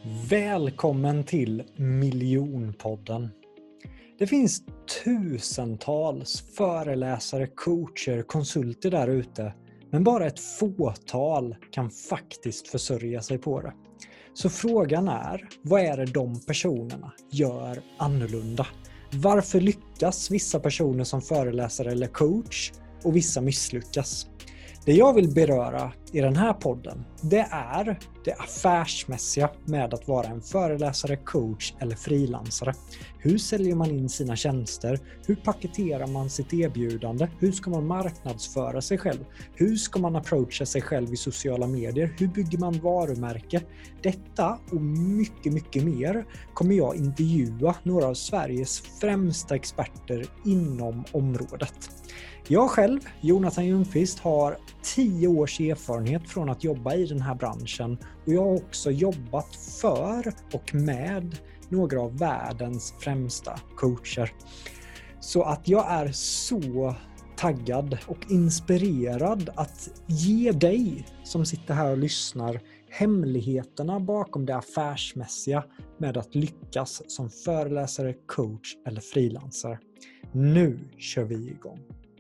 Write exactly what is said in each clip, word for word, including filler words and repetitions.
Välkommen till Miljonpodden. Det finns tusentals föreläsare, coacher, konsulter där ute, men bara ett fåtal kan faktiskt försörja sig på det. Så frågan är, vad är det de personerna gör annorlunda? Varför lyckas vissa personer som föreläsare eller coach och vissa misslyckas? Det jag vill beröra i den här podden, det är det affärsmässiga med att vara en föreläsare, coach eller frilansare. Hur säljer man in sina tjänster? Hur paketerar man sitt erbjudande? Hur ska man marknadsföra sig själv? Hur ska man approacha sig själv i sociala medier? Hur bygger man varumärke? Detta och mycket, mycket mer kommer jag intervjua några av Sveriges främsta experter inom området. Jag själv, Jonathan Ljungqvist, har tio års erfarenhet från att jobba i den här branschen och jag har också jobbat för och med några av världens främsta coacher. Så att jag är så taggad och inspirerad att ge dig som sitter här och lyssnar hemligheterna bakom det affärsmässiga med att lyckas som föreläsare, coach eller frilansare. Nu kör vi igång.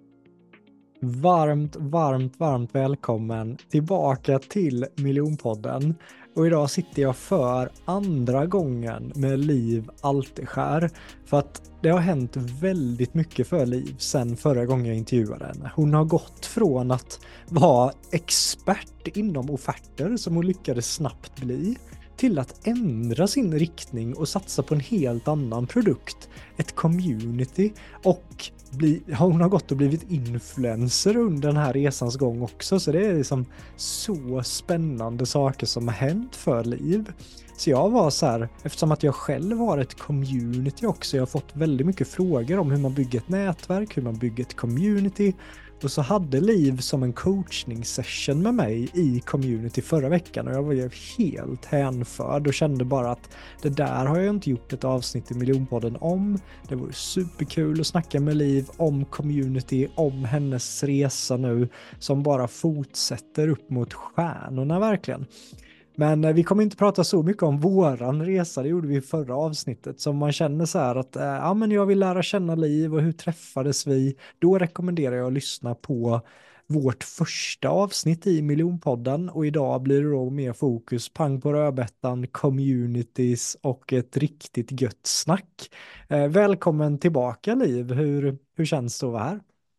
Varmt, varmt, varmt välkommen tillbaka till Miljonpodden. Och idag sitter jag för andra gången med Liv Alteskär. För att det har hänt väldigt mycket för Liv sedan förra gången jag intervjuade henne. Hon har gått från att vara expert inom offerter som hon lyckades snabbt bli till att ändra sin riktning och satsa på en helt annan produkt, ett community, och bli, hon har gått och blivit influencer under den här resans gång också, så det är liksom så spännande saker som har hänt för Liv. Så jag var så här, eftersom att jag själv har ett community också, jag har fått väldigt mycket frågor om hur man bygger ett nätverk, hur man bygger ett community. Och så hade Liv som en coachning-session med mig i community förra veckan och jag var ju helt hänförd och kände bara att det där har jag inte gjort ett avsnitt i Miljonpodden om. Det vore superkul att snacka med Liv om community, om hennes resa nu som bara fortsätter upp mot stjärnorna verkligen. Men vi kommer inte prata så mycket om våran resa, det gjorde vi i förra avsnittet. Så om man känner så här att ja, men jag vill lära känna Liv och hur träffades vi, då rekommenderar jag att lyssna på vårt första avsnitt i Miljonpodden. Och idag blir det då mer fokus, pang på rödbetan, communities och ett riktigt gött snack. Eh, välkommen tillbaka Liv, hur, hur känns det att vara här?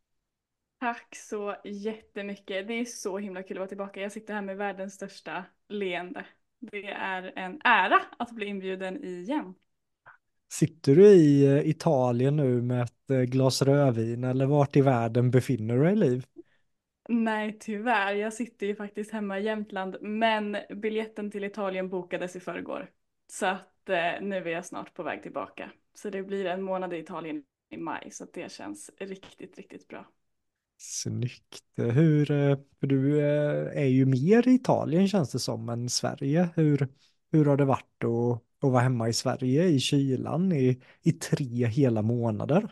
Tack så jättemycket. Det är så himla kul att vara tillbaka. Jag sitter här med världens största leende. Det är en ära att bli inbjuden igen. Sitter du i eh, Italien nu med ett eh, glas rödvin eller vart i världen befinner du dig, Liv? Nej, tyvärr. Jag sitter ju faktiskt hemma i Jämtland, men biljetten till Italien bokades i förrgår. Så att eh, nu är jag snart på väg tillbaka. Så det blir en månad i Italien i maj, så att det känns riktigt, riktigt bra. Snyggt. Hur, eh, för du eh, är ju mer i Italien känns det som än Sverige. Hur, hur har det varit att, att vara hemma i Sverige i kylan i, i tre hela månader?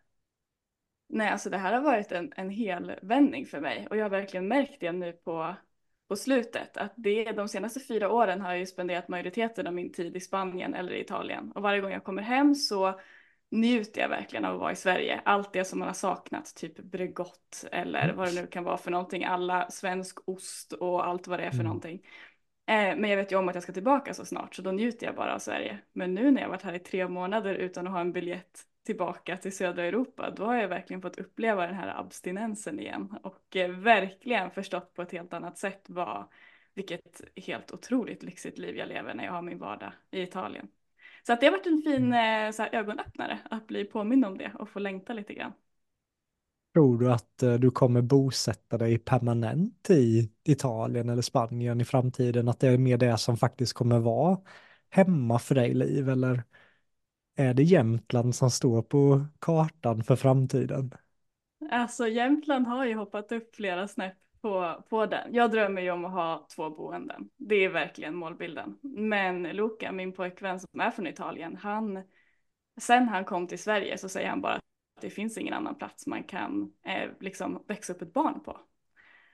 Nej, alltså det här har varit en, en hel vändning för mig och jag har verkligen märkt det nu på, på slutet. Att det, de senaste fyra åren har jag ju spenderat majoriteten av min tid i Spanien eller i Italien. Och varje gång jag kommer hem så njuter jag verkligen av att vara i Sverige. Allt det som man har saknat, typ Bregott eller vad det nu kan vara för någonting. Alla svensk ost och allt vad det är för Mm. någonting. Eh, men jag vet ju om att jag ska tillbaka så snart så då njuter jag bara av Sverige. Men nu när jag varit här i tre månader utan att ha en biljett tillbaka till södra Europa, då har jag verkligen fått uppleva den här abstinensen igen och eh, verkligen förstått på ett helt annat sätt vad, vilket helt otroligt lyxigt liv jag lever när jag har min vardag i Italien. Så att det har varit en fin eh, så här, ögonöppnare att bli påmind om det och få längta lite grann. Tror du att eh, du kommer bosätta dig permanent i Italien eller Spanien i framtiden? Att det är mer det som faktiskt kommer vara hemma för dig, Liv? Eller är det Jämtland som står på kartan för framtiden? Alltså Jämtland har ju hoppat upp flera snäpp på, på den. Jag drömmer ju om att ha två boenden. Det är verkligen målbilden. Men Luca, min pojkvän som är från Italien, han, sen han kom till Sverige så säger han bara att det finns ingen annan plats man kan eh, liksom växa upp ett barn på.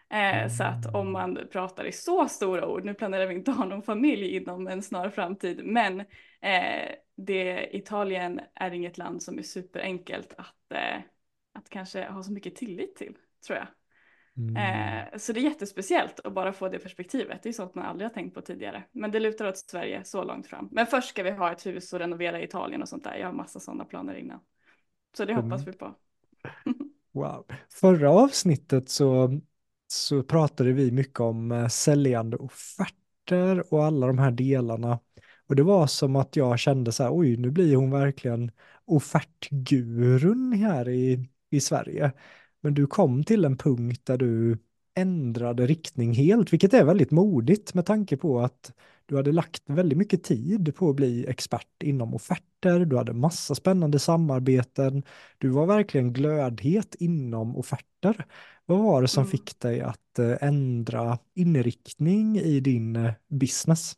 Eh, så att om Mm. man pratar i så stora ord, nu planerar vi inte ha någon familj inom en snar framtid, men eh, det, Italien är inget land som är superenkelt att, eh, att kanske ha så mycket tillit till, tror jag. Mm. Eh, så det är jättespeciellt att bara få det perspektivet. Det är sånt man aldrig har tänkt på tidigare. Men det lutar åt Sverige så långt fram. Men först ska vi ha ett hus och renovera i Italien och sånt där. Jag har massa sådana planer innan. Så det hoppas vi på. Wow. Förra avsnittet så, så pratade vi mycket om eh, säljande offerter och alla de här delarna. Och det var som att jag kände så här, oj, nu blir hon verkligen offertgurun här i, i Sverige. Men du kom till en punkt där du ändrade riktning helt, vilket är väldigt modigt med tanke på att du hade lagt väldigt mycket tid på att bli expert inom offerter, du hade massa spännande samarbeten, du var verkligen glödhet inom offerter. Vad var det som Mm. fick dig att eh, ändra inriktning i din eh, business?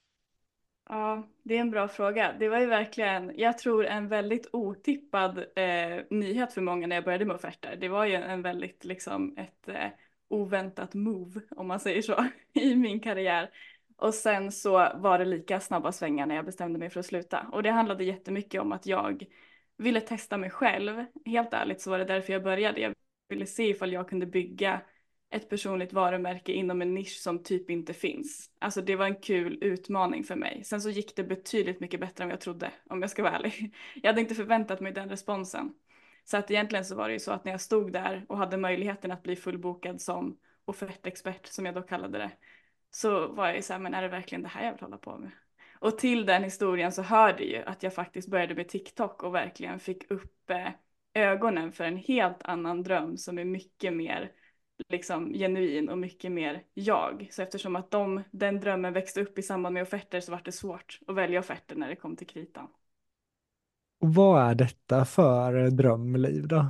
Ja, det är en bra fråga. Det var ju verkligen, jag tror en väldigt otippad eh, nyhet för många när jag började med offerter. Det var ju en väldigt, liksom ett eh, oväntat move, om man säger så, i min karriär. Och sen så var det lika snabba svängar när jag bestämde mig för att sluta. Och det handlade jättemycket om att jag ville testa mig själv. Helt ärligt så var det därför jag började. Jag ville se ifall jag kunde bygga ett personligt varumärke inom en nisch som typ inte finns. Alltså det var en kul utmaning för mig. Sen så gick det betydligt mycket bättre än jag trodde, om jag ska vara ärlig. Jag hade inte förväntat mig den responsen. Så att egentligen så var det ju så att när jag stod där och hade möjligheten att bli fullbokad som offertexpert, som jag då kallade det, så var jag ju så här, men är det verkligen det här jag vill hålla på med? Och till den historien så hörde ju att jag faktiskt började med TikTok och verkligen fick upp eh, ögonen för en helt annan dröm som är mycket mer liksom genuin och mycket mer jag. Så eftersom att de, den drömmen växte upp i samband med offerter så var det svårt att välja offerter när det kom till kritan. Och vad är detta för drömliv då?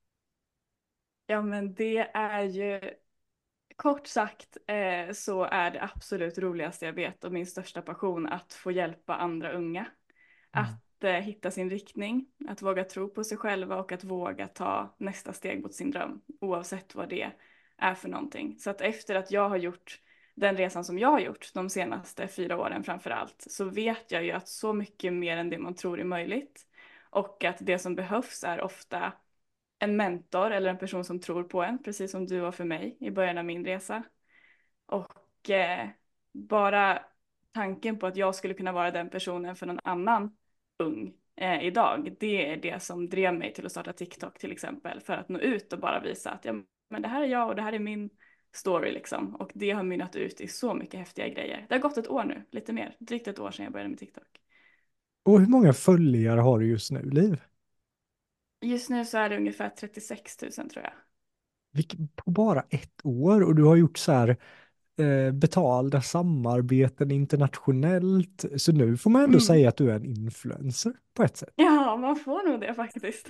Ja, men det är ju kort sagt eh, så är det absolut roligaste jag vet och min största passion att få hjälpa andra unga Mm. att eh, hitta sin riktning, att våga tro på sig själva och att våga ta nästa steg mot sin dröm, oavsett vad det är för någonting. Så att efter att jag har gjort den resan som jag har gjort de senaste fyra åren framför allt, så vet jag ju att så mycket mer än det man tror är möjligt och att det som behövs är ofta en mentor eller en person som tror på en, precis som du var för mig i början av min resa. Och eh, bara tanken på att jag skulle kunna vara den personen för någon annan ung eh, idag, det är det som drev mig till att starta TikTok till exempel, för att nå ut och bara visa att ja, men det här är jag och det här är min story liksom. Och det har mynnat ut i så mycket häftiga grejer. Det har gått ett år nu, lite mer, drygt ett år sedan jag började med TikTok. Och hur många följare har du just nu, Liv? Just nu så är det ungefär trettiosex tusen tror jag. Vilk- På bara ett år och du har gjort så här eh, betalda samarbeten internationellt. Så nu får man ändå Mm. säga att du är en influencer på ett sätt. Ja, man får nog det faktiskt.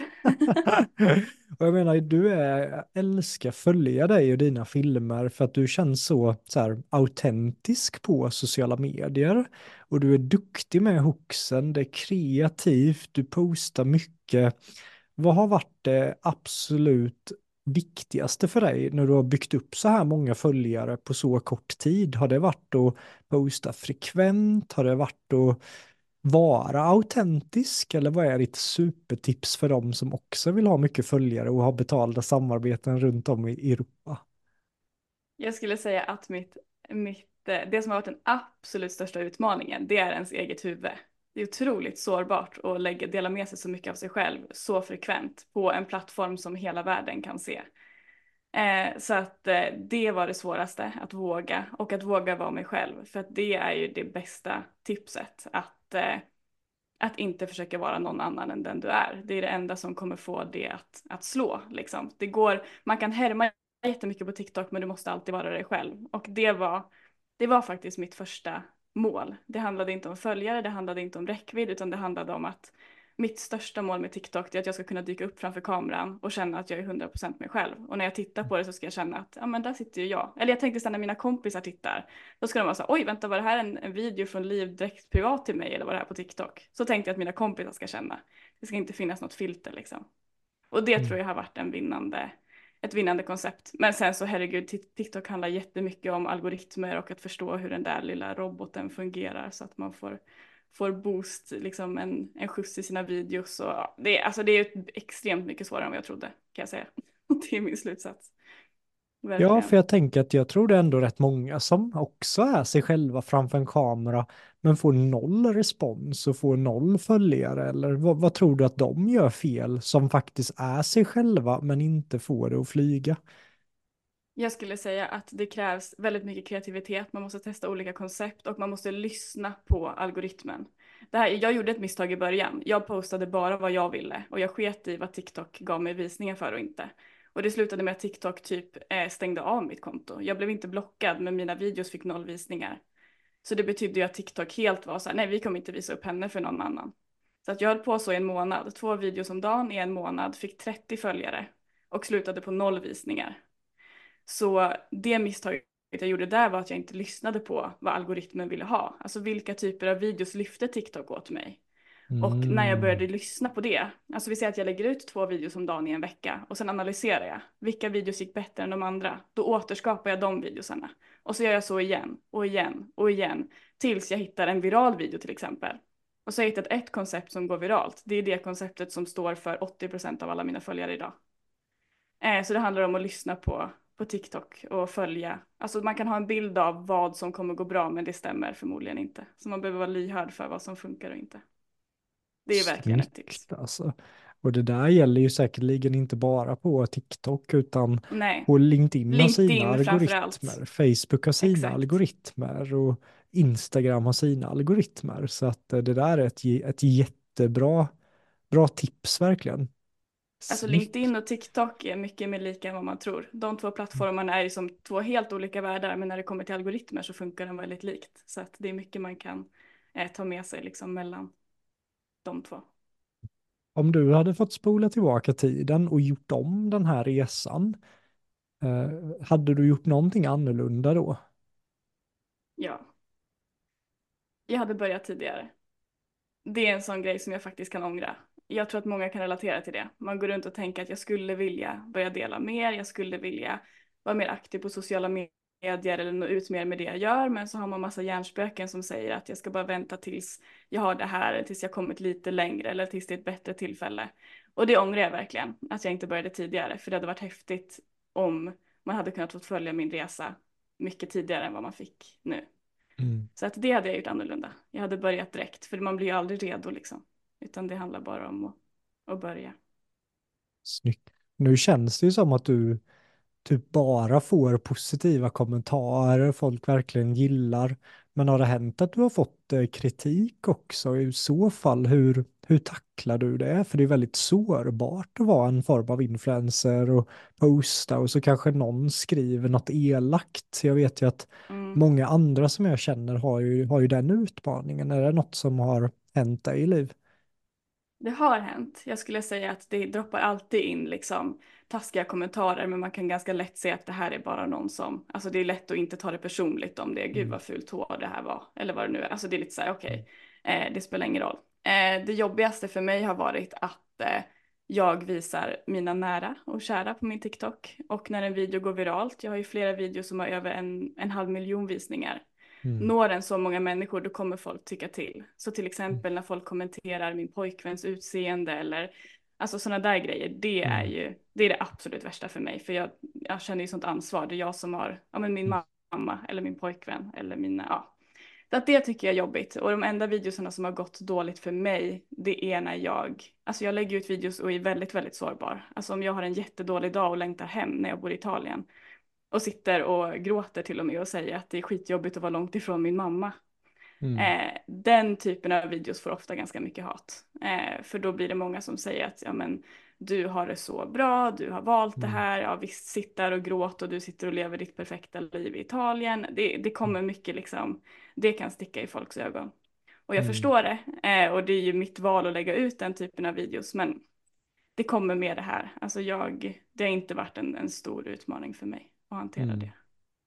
Och jag menar, du är, jag älskar följa dig och dina filmer för att du känns så, så här, autentisk på sociala medier. Och du är duktig med hooksen, det är kreativt, du postar mycket. Vad har varit det absolut viktigaste för dig när du har byggt upp så här många följare på så kort tid? Har det varit att posta frekvent? Har det varit att vara autentisk? Eller vad är ditt supertips för dem som också vill ha mycket följare och ha betalda samarbeten runt om i Europa? Jag skulle säga att mitt, mitt, eh, det som har varit den absolut största utmaningen, det är ens eget huvud. Det är otroligt sårbart att lägga, dela med sig så mycket av sig själv så frekvent på en plattform som hela världen kan se. Eh, så att eh, det var det svåraste, att våga och att våga vara mig själv. För att det är ju det bästa tipset, att, eh, att inte försöka vara någon annan än den du är. Det är det enda som kommer få det att, att slå. Liksom. Det går, man kan härma jättemycket på TikTok men du måste alltid vara dig själv. Och det var, det var faktiskt mitt första mål. Det handlade inte om följare, det handlade inte om räckvidd utan det handlade om att mitt största mål med TikTok är att jag ska kunna dyka upp framför kameran och känna att jag är hundra procent mig själv. Och när jag tittar på det så ska jag känna att ja men där sitter ju jag. Eller jag tänkte sen när mina kompisar tittar, då ska de vara så oj vänta var det här en, en video från Liv direkt privat till mig eller var det här på TikTok? Så tänkte jag att mina kompisar ska känna. Det ska inte finnas något filter liksom. Och det Mm. tror jag har varit en vinnande, ett vinnande koncept. Men sen så herregud, TikTok handlar jättemycket om algoritmer och att förstå hur den där lilla roboten fungerar så att man får, får boost, liksom en, en skjuts i sina videos. Och, ja, det, är, alltså, det är extremt mycket svårare än vad jag trodde, kan jag säga. Det är min slutsats. Ja, för Verkligen. jag tänker att jag tror det är ändå rätt många som också är sig själva framför en kamera men får noll respons och får noll följare. Eller vad, vad tror du att de gör fel som faktiskt är sig själva men inte får det att flyga? Jag skulle säga att det krävs väldigt mycket kreativitet. Man måste testa olika koncept och man måste lyssna på algoritmen. Det här, jag gjorde ett misstag i början. Jag postade bara vad jag ville och jag sket i vad TikTok gav mig visningar för och inte. Och det slutade med att TikTok typ eh, stängde av mitt konto. Jag blev inte blockad men mina videos fick noll visningar. Så det betydde ju att TikTok helt var så här, nej vi kommer inte visa upp henne för någon annan. Så att jag höll på så i en månad. Två videos om dagen i en månad, fick trettio följare och slutade på noll visningar. Så det misstaget jag gjorde där var att jag inte lyssnade på vad algoritmen ville ha. Alltså vilka typer av videos lyfte TikTok åt mig? Och när jag började Mm. lyssna på det, alltså vi säger att jag lägger ut två videos om dagen i en vecka och sen analyserar jag vilka videos gick bättre än de andra. Då återskapar jag de videosarna. Och så gör jag så igen och igen och igen tills jag hittar en viral video till exempel. Och så har jag hittat ett koncept som går viralt. Det är det konceptet som står för åttio procent av alla mina följare idag. Eh, så det handlar om att lyssna på, på TikTok och följa. Alltså man kan ha en bild av vad som kommer gå bra men det stämmer förmodligen inte. Så man behöver vara lyhörd för vad som funkar och inte. Det är verkligen ett tips. Snyggt alltså. Och det där gäller ju säkerligen inte bara på TikTok utan Nej, på LinkedIn har sina LinkedIn framför allt. algoritmer, Facebook har sina Exakt. algoritmer och Instagram har sina algoritmer. Så att eh, det där är ett, ge- ett jättebra bra tips verkligen. Alltså Snyggt. LinkedIn och TikTok är mycket mer lika än vad man tror. De två plattformarna är ju som två helt olika världar, men när det kommer till algoritmer så funkar de väldigt likt. Så att det är mycket man kan eh, ta med sig liksom mellan de två. Om du hade fått spola tillbaka tiden och gjort om den här resan, eh, hade du gjort någonting annorlunda då? Ja, jag hade börjat tidigare. Det är en sån grej som jag faktiskt kan ångra. Jag tror att många kan relatera till det. Man går runt och tänker att jag skulle vilja börja dela mer, jag skulle vilja vara mer aktiv på sociala medier eller nå ut mer med det jag gör, men så har man massa hjärnspöken som säger att jag ska bara vänta tills jag har det här, tills jag kommit lite längre eller tills det är ett bättre tillfälle. Och det ångrar jag verkligen, att jag inte började tidigare, för det hade varit häftigt om man hade kunnat få följa min resa mycket tidigare än vad man fick nu. Mm. Så att det hade jag gjort annorlunda. Jag hade börjat direkt, för man blir ju aldrig redo liksom. Utan det handlar bara om att, att börja. Snyggt. Nu känns det ju som att du typ bara får positiva kommentarer, folk verkligen gillar. Men har det hänt att du har fått eh, kritik också? I så fall, hur, hur tacklar du det? För det är väldigt sårbart att vara en form av influencer och posta och så kanske någon skriver något elakt. Jag vet ju att Mm. många andra som jag känner har ju, har ju den utmaningen. Är det något som har hänt dig i liv? Det har hänt. Jag skulle säga att det droppar alltid in liksom taskiga kommentarer, men man kan ganska lätt se att det här är bara någon som, alltså det är lätt att inte ta det personligt om det är gud Mm. vad fult hår det här var, eller vad det nu är. Alltså det är lite så här, okej, okay, eh, det spelar ingen roll. Eh, det jobbigaste för mig har varit att eh, jag visar mina nära och kära på min TikTok, och när en video går viralt, jag har ju flera videos som har över en, en halv miljon visningar, Mm. når den så många människor, då kommer folk tycka till. Så till exempel när folk kommenterar min pojkväns utseende eller alltså sådana där grejer, det är Mm. ju det är det absolut värsta för mig, för jag, jag känner ju sånt ansvar. Det är jag som har, ja men min Mm. mamma eller min pojkvän eller mina, ja. Så att det tycker jag är jobbigt. Och de enda videorna som har gått dåligt för mig, det är när jag, alltså jag lägger ut videos och är väldigt, väldigt sårbar. Alltså om jag har en jättedålig dag och längtar hem när jag bor i Italien, och sitter och gråter till och med och säger att det är skitjobbigt att vara långt ifrån min mamma. Mm. Eh, den typen av videos får ofta ganska mycket hat. Eh, för då blir det många som säger att ja, men, du har det så bra, du har valt det Mm. här, ja visst sitter och gråter och du sitter och lever ditt perfekta liv i Italien. Det, det kommer mycket liksom, det kan sticka i folks ögon. Och jag Mm. förstår det, eh, och det är ju mitt val att lägga ut den typen av videos, men det kommer med det här. Alltså jag, det har inte varit en, en stor utmaning för mig att hantera Mm. det.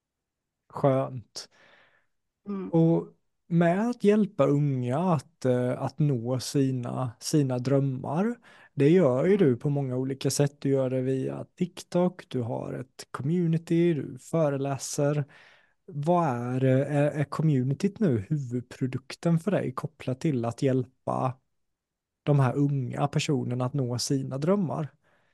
Skönt. Mm. Och med att hjälpa unga att, eh, att nå sina, sina drömmar, det gör ju Mm. du på många olika sätt. Du gör det via TikTok, du har ett community, du föreläser. Vad är, är, är communityt nu huvudprodukten för dig kopplat till att hjälpa de här unga personerna att nå sina drömmar?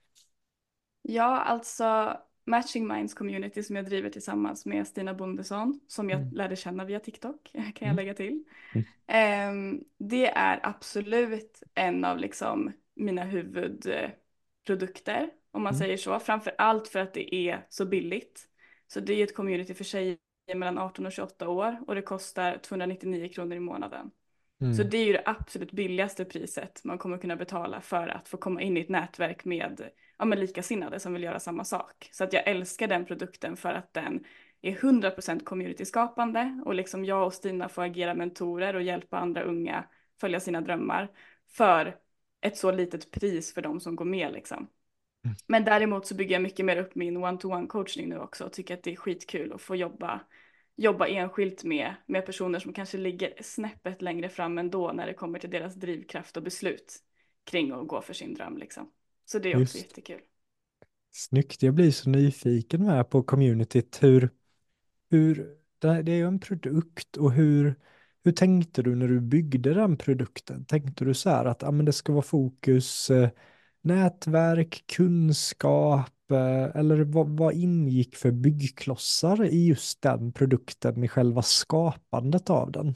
Ja, alltså Matching Minds Community som jag driver tillsammans med Stina Bondesson, som jag Mm. lärde känna via TikTok, kan jag Mm. lägga till. Mm. Ehm, det är absolut en av liksom mina huvudprodukter, om man Mm. säger så. Framför allt för att det är så billigt. Så det är ett community för tjejer mellan arton och tjugoåtta år och det kostar tvåhundranittionio kronor i månaden. Så Mm. det är ju det absolut billigaste priset man kommer kunna betala för att få komma in i ett nätverk med, ja, med likasinnade som vill göra samma sak. Så att jag älskar den produkten för att den är hundra procent communityskapande och liksom jag och Stina får agera mentorer och hjälpa andra unga följa sina drömmar för ett så litet pris för de som går med liksom. Men däremot så bygger jag mycket mer upp min one-to-one coachning nu också och tycker att det är skitkul att få jobba, jobba enskilt med, med personer som kanske ligger snäppet längre fram ändå när det kommer till deras drivkraft och beslut kring att gå för sin dröm liksom. Så det är också Just. jättekul. Snyggt. Jag blir så nyfiken med på communityt. Hur, hur, det det är ju en produkt och hur, hur tänkte du när du byggde den produkten? Tänkte du så här att ah, men det ska vara fokus eh, nätverk, kunskap eh, eller vad, vad ingick för byggklossar i just den produkten i själva skapandet av den?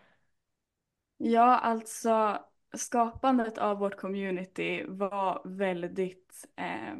Ja, alltså skapandet av vårt community var väldigt eh,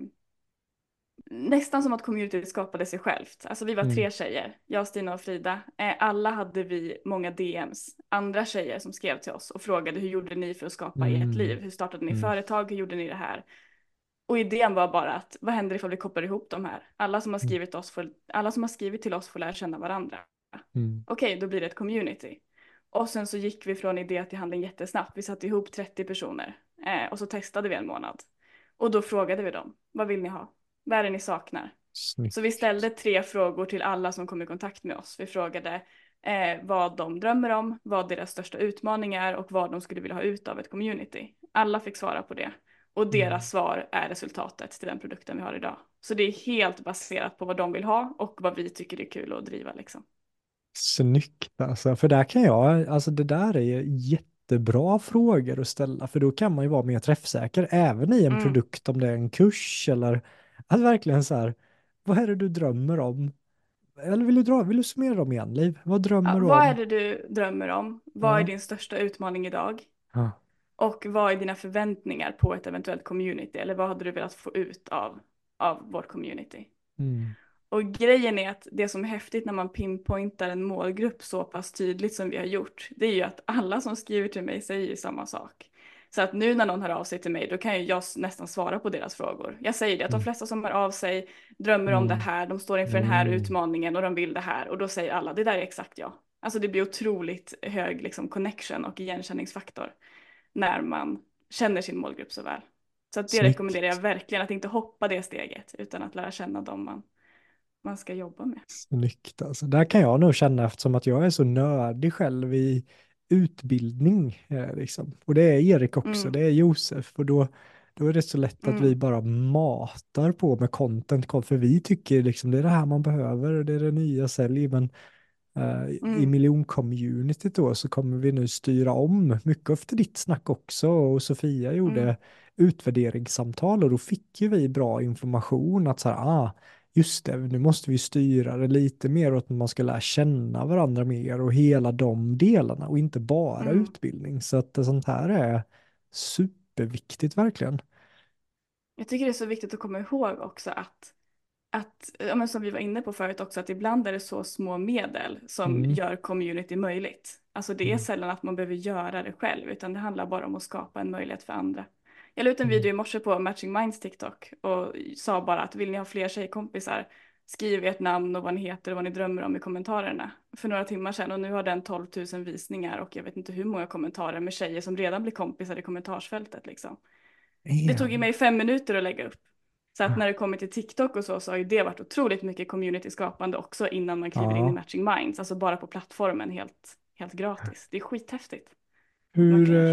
nästan som att communityt skapade sig självt. Alltså vi var Mm. tre tjejer, jag, Stina och Frida. Eh, alla hade vi många D Ms. Andra tjejer som skrev till oss och frågade hur gjorde ni för att skapa ert Mm. liv? Hur startade ni Mm. företag? Hur gjorde ni det här? Och idén var bara att vad händer ifall vi kopplar ihop de här? Alla som har Mm. skrivit, oss får, alla som har skrivit till oss får lära känna varandra. Mm. Okej, då blir det ett community. Och sen så gick vi från idé till handling jättesnabbt. Vi satte ihop trettio personer eh, och så testade vi en månad. Och då frågade vi dem, vad vill ni ha? Vad är det ni saknar? Så vi Snyggt. ställde tre frågor till alla som kom i kontakt med oss. Vi frågade eh, vad de drömmer om, vad deras största utmaningar är och vad de skulle vilja ha ut av ett community. Alla fick svara på det. Och Mm. deras svar är resultatet till den produkten vi har idag. Så det är helt baserat på vad de vill ha och vad vi tycker är kul att driva liksom. Snyggt alltså, för där kan jag, alltså det där är jättebra frågor att ställa, för då kan man ju vara mer träffsäker, även i en Mm. produkt, om det är en kurs eller att verkligen så här, vad är det du drömmer om? Eller vill du dra, vill du summera dem igen, Liv? Vad Ja, drömmer du vad är om? det du drömmer om? Vad är Ja, din största utmaning idag? ja, Och vad är dina förväntningar på ett eventuellt community? Eller vad hade du velat få ut av, av vårt community? mm, Och grejen är att det som är häftigt när man pinpointar en målgrupp så pass tydligt som vi har gjort, det är ju att alla som skriver till mig säger ju samma sak. Så att nu när någon hör av sig till mig, då kan ju jag s- nästan svara på deras frågor. Jag säger det att de mm, flesta som hör av sig drömmer om det mm, här, de står inför den här mm. utmaningen och de vill det här. Och då säger alla, det där är exakt jag. Alltså det blir otroligt hög liksom, connection och igenkänningsfaktor när man känner sin målgrupp så väl. Så att det rekommenderar jag Snyggt. verkligen, att inte hoppa det steget utan att lära känna dem man man ska jobba med. Snyggt alltså. Där kan jag nog känna, eftersom att jag är så nördig själv i utbildning. Eh, liksom. Och det är Erik också, Mm, det är Josef. Och då, då är det så lätt att vi mm, bara matar på med content. För vi tycker liksom det är det här man behöver och det är det nya sälj. Men eh, i mm, miljoncommunityt då så kommer vi nu styra om mycket efter ditt snack också. Och Sofia mm, gjorde utvärderingssamtal och då fick ju vi bra information att så här, ah, just det, nu måste vi styra det lite mer åt att man ska lära känna varandra mer och hela de delarna och inte bara mm. utbildning. Så att det, sånt här är superviktigt verkligen. Jag tycker det är så viktigt att komma ihåg också att, att ja, men som vi var inne på förut också, att ibland är det så små medel som Mm, gör community möjligt. Alltså det är mm, sällan att man behöver göra det själv, utan det handlar bara om att skapa en möjlighet för andra. Jag la ut en mm. video i morse på Matching Minds TikTok och sa bara att vill ni ha fler tjejkompisar, skriv ert namn och vad ni heter och vad ni drömmer om i kommentarerna. För några timmar sedan och nu har den tolv tusen visningar och jag vet inte hur många kommentarer med tjejer som redan blir kompisar i kommentarsfältet liksom. Det tog ju Damn. mig fem minuter att lägga upp. Så att när det kommer till TikTok och så, så har ju det varit otroligt mycket community-skapande också innan man kliver in i Ja. Matching Minds. Alltså bara på plattformen helt, helt gratis. Det är skithäftigt att man Hur, kan göra eh, så.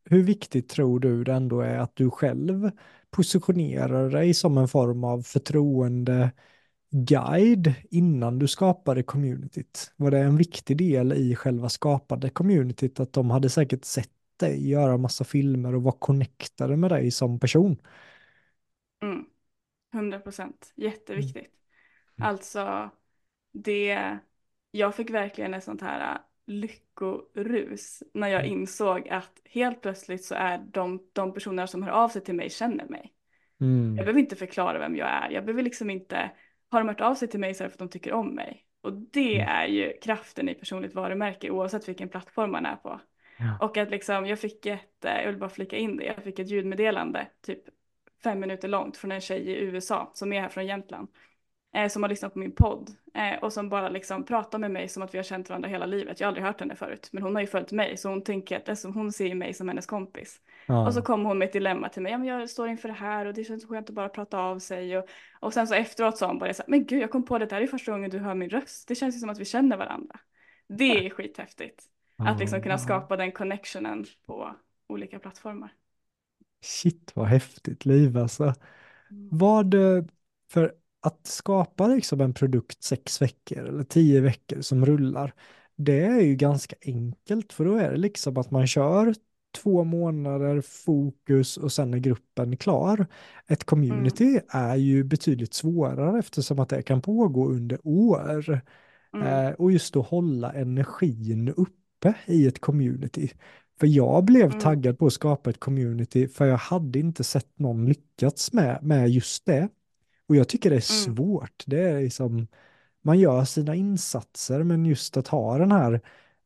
hur viktigt tror du det ändå är att du själv positionerar dig som en form av förtroende guide innan du skapade communityt? Var det en viktig del i själva skapade communityt att de hade säkert sett dig göra massa filmer och var connectade med dig som person? Mm, hundra procent, Mm. jätteviktigt. Alltså, det, jag fick verkligen ett sånt här äh, lyckorus när jag insåg att helt plötsligt så är de, de personer som hör av sig till mig känner mig. Jag Mm. behöver inte förklara vem jag är. Jag behöver liksom inte, har de hört av sig till mig så är det för att de tycker om mig. Och det Mm. är ju kraften i personligt varumärke oavsett vilken plattform man är på. Ja. Och att liksom, jag fick ett, eh, jag vill bara flika in det, jag fick ett ljudmeddelande typ fem minuter långt från en tjej i U S A som är här från Jämtland. Eh, som har lyssnat på min podd eh, och som bara liksom pratar med mig som att vi har känt varandra hela livet. Jag har aldrig hört henne förut, men hon har ju följt mig så hon tänker att alltså, hon ser mig som hennes kompis. Och så Ja. kom hon med ett dilemma till mig. Ja, men jag står inför det här och det känns skönt att bara prata av sig. Och, och sen så efteråt sa hon bara så här, men gud jag kom på det, det här är första gången du hör min röst. Det känns ju som att vi känner varandra. Det är skithäftigt. Att liksom kunna Ja. skapa den connectionen på olika plattformar. Shit vad häftigt liv alltså. Mm. Vad, eh, för att skapa liksom en produkt sex veckor eller tio veckor som rullar, det är ju ganska enkelt för då är det liksom att man kör två månader fokus och sen är gruppen klar. Ett Mm. community är ju betydligt svårare eftersom att det kan pågå under år. Mm. Eh, och just att hålla energin uppe i ett community. För jag blev Mm. taggad på att skapa ett community för jag hade inte sett någon lyckats med, med just det. Och jag tycker det är Mm. svårt. Det är liksom, man gör sina insatser men just att ha den här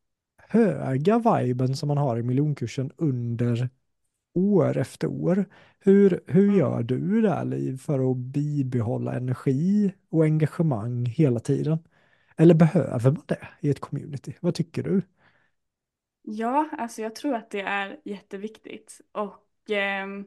höga viben som man har i miljonkursen under år efter år. Hur, hur Mm. gör du där Liv för att bibehålla energi och engagemang hela tiden? Eller behöver man det i ett community? Vad tycker du? Ja, alltså jag tror att det är jätteviktigt. Och ehm,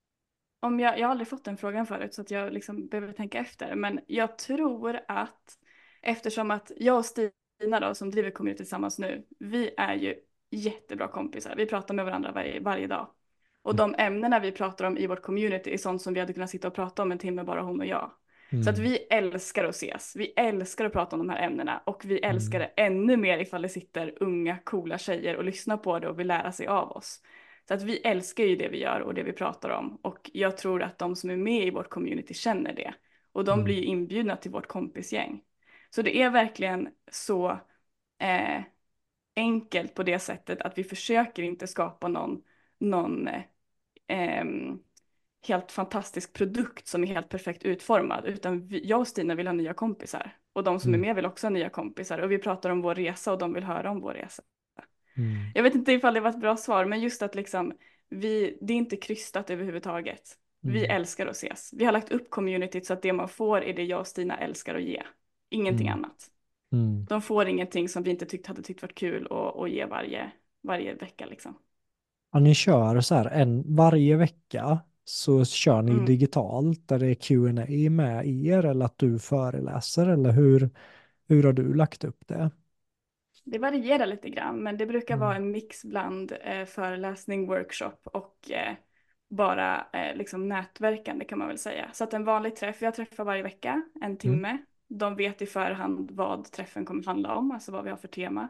om jag, jag har aldrig fått den frågan förut så att jag liksom behöver tänka efter. Men jag tror att eftersom att jag och Stina då som driver community tillsammans nu, vi är ju jättebra kompisar. Vi pratar med varandra varje, varje dag. Och Mm. de ämnena vi pratar om i vårt community är sånt som vi hade kunnat sitta och prata om en timme bara hon och jag. Så att Mm. vi älskar att ses. Vi älskar att prata om de här ämnena och vi älskar Mm. det ännu mer ifall det sitter unga coola tjejer och lyssnar på det och vill lära sig av oss. Så att vi älskar ju det vi gör och det vi pratar om och jag tror att de som är med i vårt community känner det och de blir Mm. ju inbjudna till vårt kompisgäng. Så det är verkligen så eh, enkelt på det sättet att vi försöker inte skapa någon, någon eh, ehm, helt fantastisk produkt som är helt perfekt utformad utan vi, jag och Stina vill ha nya kompisar och de som är Mm. med vill också ha nya kompisar och vi pratar om vår resa och de vill höra om vår resa. Mm. Jag vet inte ifall det var ett bra svar, men just att liksom, vi, det är inte krystat överhuvudtaget. Vi Mm. älskar att ses. Vi har lagt upp communityt så att det man får är det jag och Stina älskar att ge. Ingenting Mm. annat. Mm. De får ingenting som vi inte tyckt hade tyckt varit kul att, att ge varje, varje vecka liksom. Ja, ni kör så här en, varje vecka så kör ni Mm. digitalt där det är Q and A med er eller att du föreläser eller hur, hur har du lagt upp det? Det varierar lite grann, men det brukar vara Mm. en mix bland eh, föreläsning, workshop och eh, bara eh, liksom nätverkande kan man väl säga. Så att en vanlig träff, jag träffar varje vecka, en Mm. timme. De vet i förhand vad träffen kommer handla om, alltså vad vi har för tema.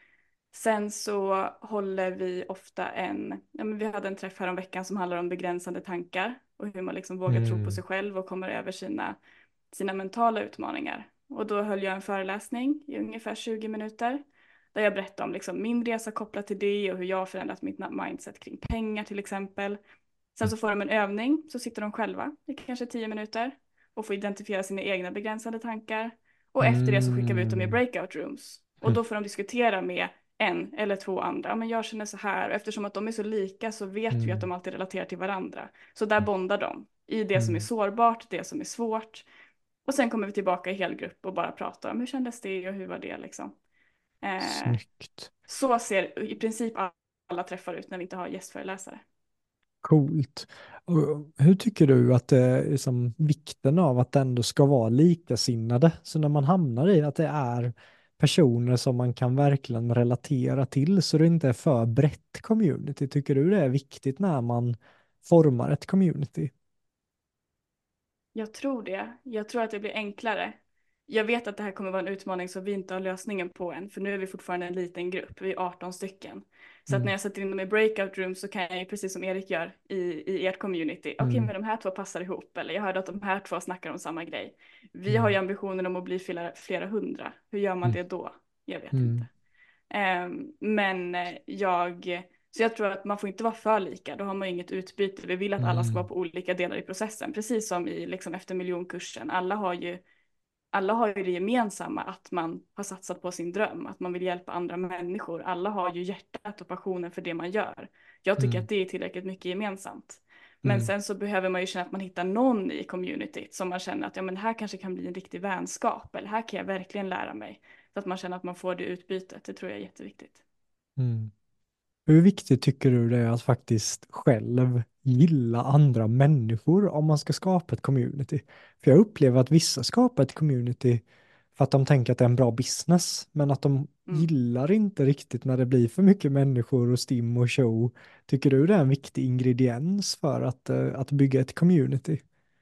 Sen så håller vi ofta en, ja men vi hade en träff här om veckan som handlar om begränsande tankar och hur man liksom vågar tro på Mm. sig själv och kommer över sina, sina mentala utmaningar. Och då höll jag en föreläsning i ungefär tjugo minuter där jag berättade om liksom min resa kopplat till det och hur jag har förändrat mitt mindset kring pengar till exempel. Sen så får de en övning, så sitter de själva i kanske tio minuter och får identifiera sina egna begränsande tankar. Och efter det så skickar vi ut dem i Mm. breakout rooms. Och då får de diskutera med en eller två andra. Ja, men jag känner så här. Och eftersom att de är så lika så vet vi att Mm. de alltid relaterar till varandra. Så där bondar de i det som är Mm. sårbart, det som är svårt. Och sen kommer vi tillbaka i helgrupp och bara pratar om hur kändes det och hur var det liksom. Eh, Snyggt. så ser i princip alla träffar ut när vi inte har gästföreläsare. Coolt. Och hur tycker du att det är liksom vikten av att det ändå ska vara likasinnade? Så när man hamnar i att det är personer som man kan verkligen relatera till så det inte är för brett community. Tycker du det är viktigt när man formar ett community? Jag tror det. Jag tror att det blir enklare. Jag vet att det här kommer vara en utmaning som vi inte har lösningen på än, för nu är vi fortfarande en liten grupp, vi är arton stycken. Så att när Mm, jag sätter in dem i breakout room så kan jag ju, precis som Erik gör i, i ert community, okej okay, mm, men de här två passar ihop, eller jag hörde att de här två snackar om samma grej. Vi har mm, ju ambitionen om att bli flera, flera hundra. Hur gör man mm, det då? Jag vet mm, inte. Um, men eh, jag, så jag tror att man får inte vara för lika, då har man ju inget utbyte. Vi vill att alla ska vara mm, på olika delar i processen, precis som i liksom efter miljonkursen. Alla har ju alla har ju det gemensamma att man har satsat på sin dröm, att man vill hjälpa andra människor. Alla har ju hjärtat och passionen för det man gör. Jag tycker mm, att det är tillräckligt mycket gemensamt. Men mm, sen så behöver man ju känna att man hittar någon i communityt som man känner att ja, men här kanske kan bli en riktig vänskap, eller här kan jag verkligen lära mig. Så att man känner att man får det utbytet, det tror jag är jätteviktigt. mm. Hur viktigt tycker du det är att faktiskt själv gilla andra människor om man ska skapa ett community? För jag upplever att vissa skapar ett community för att de tänker att det är en bra business, men att de Mm. gillar inte riktigt när det blir för mycket människor och stim och show. Tycker du det är en viktig ingrediens för att, eh, att bygga ett community?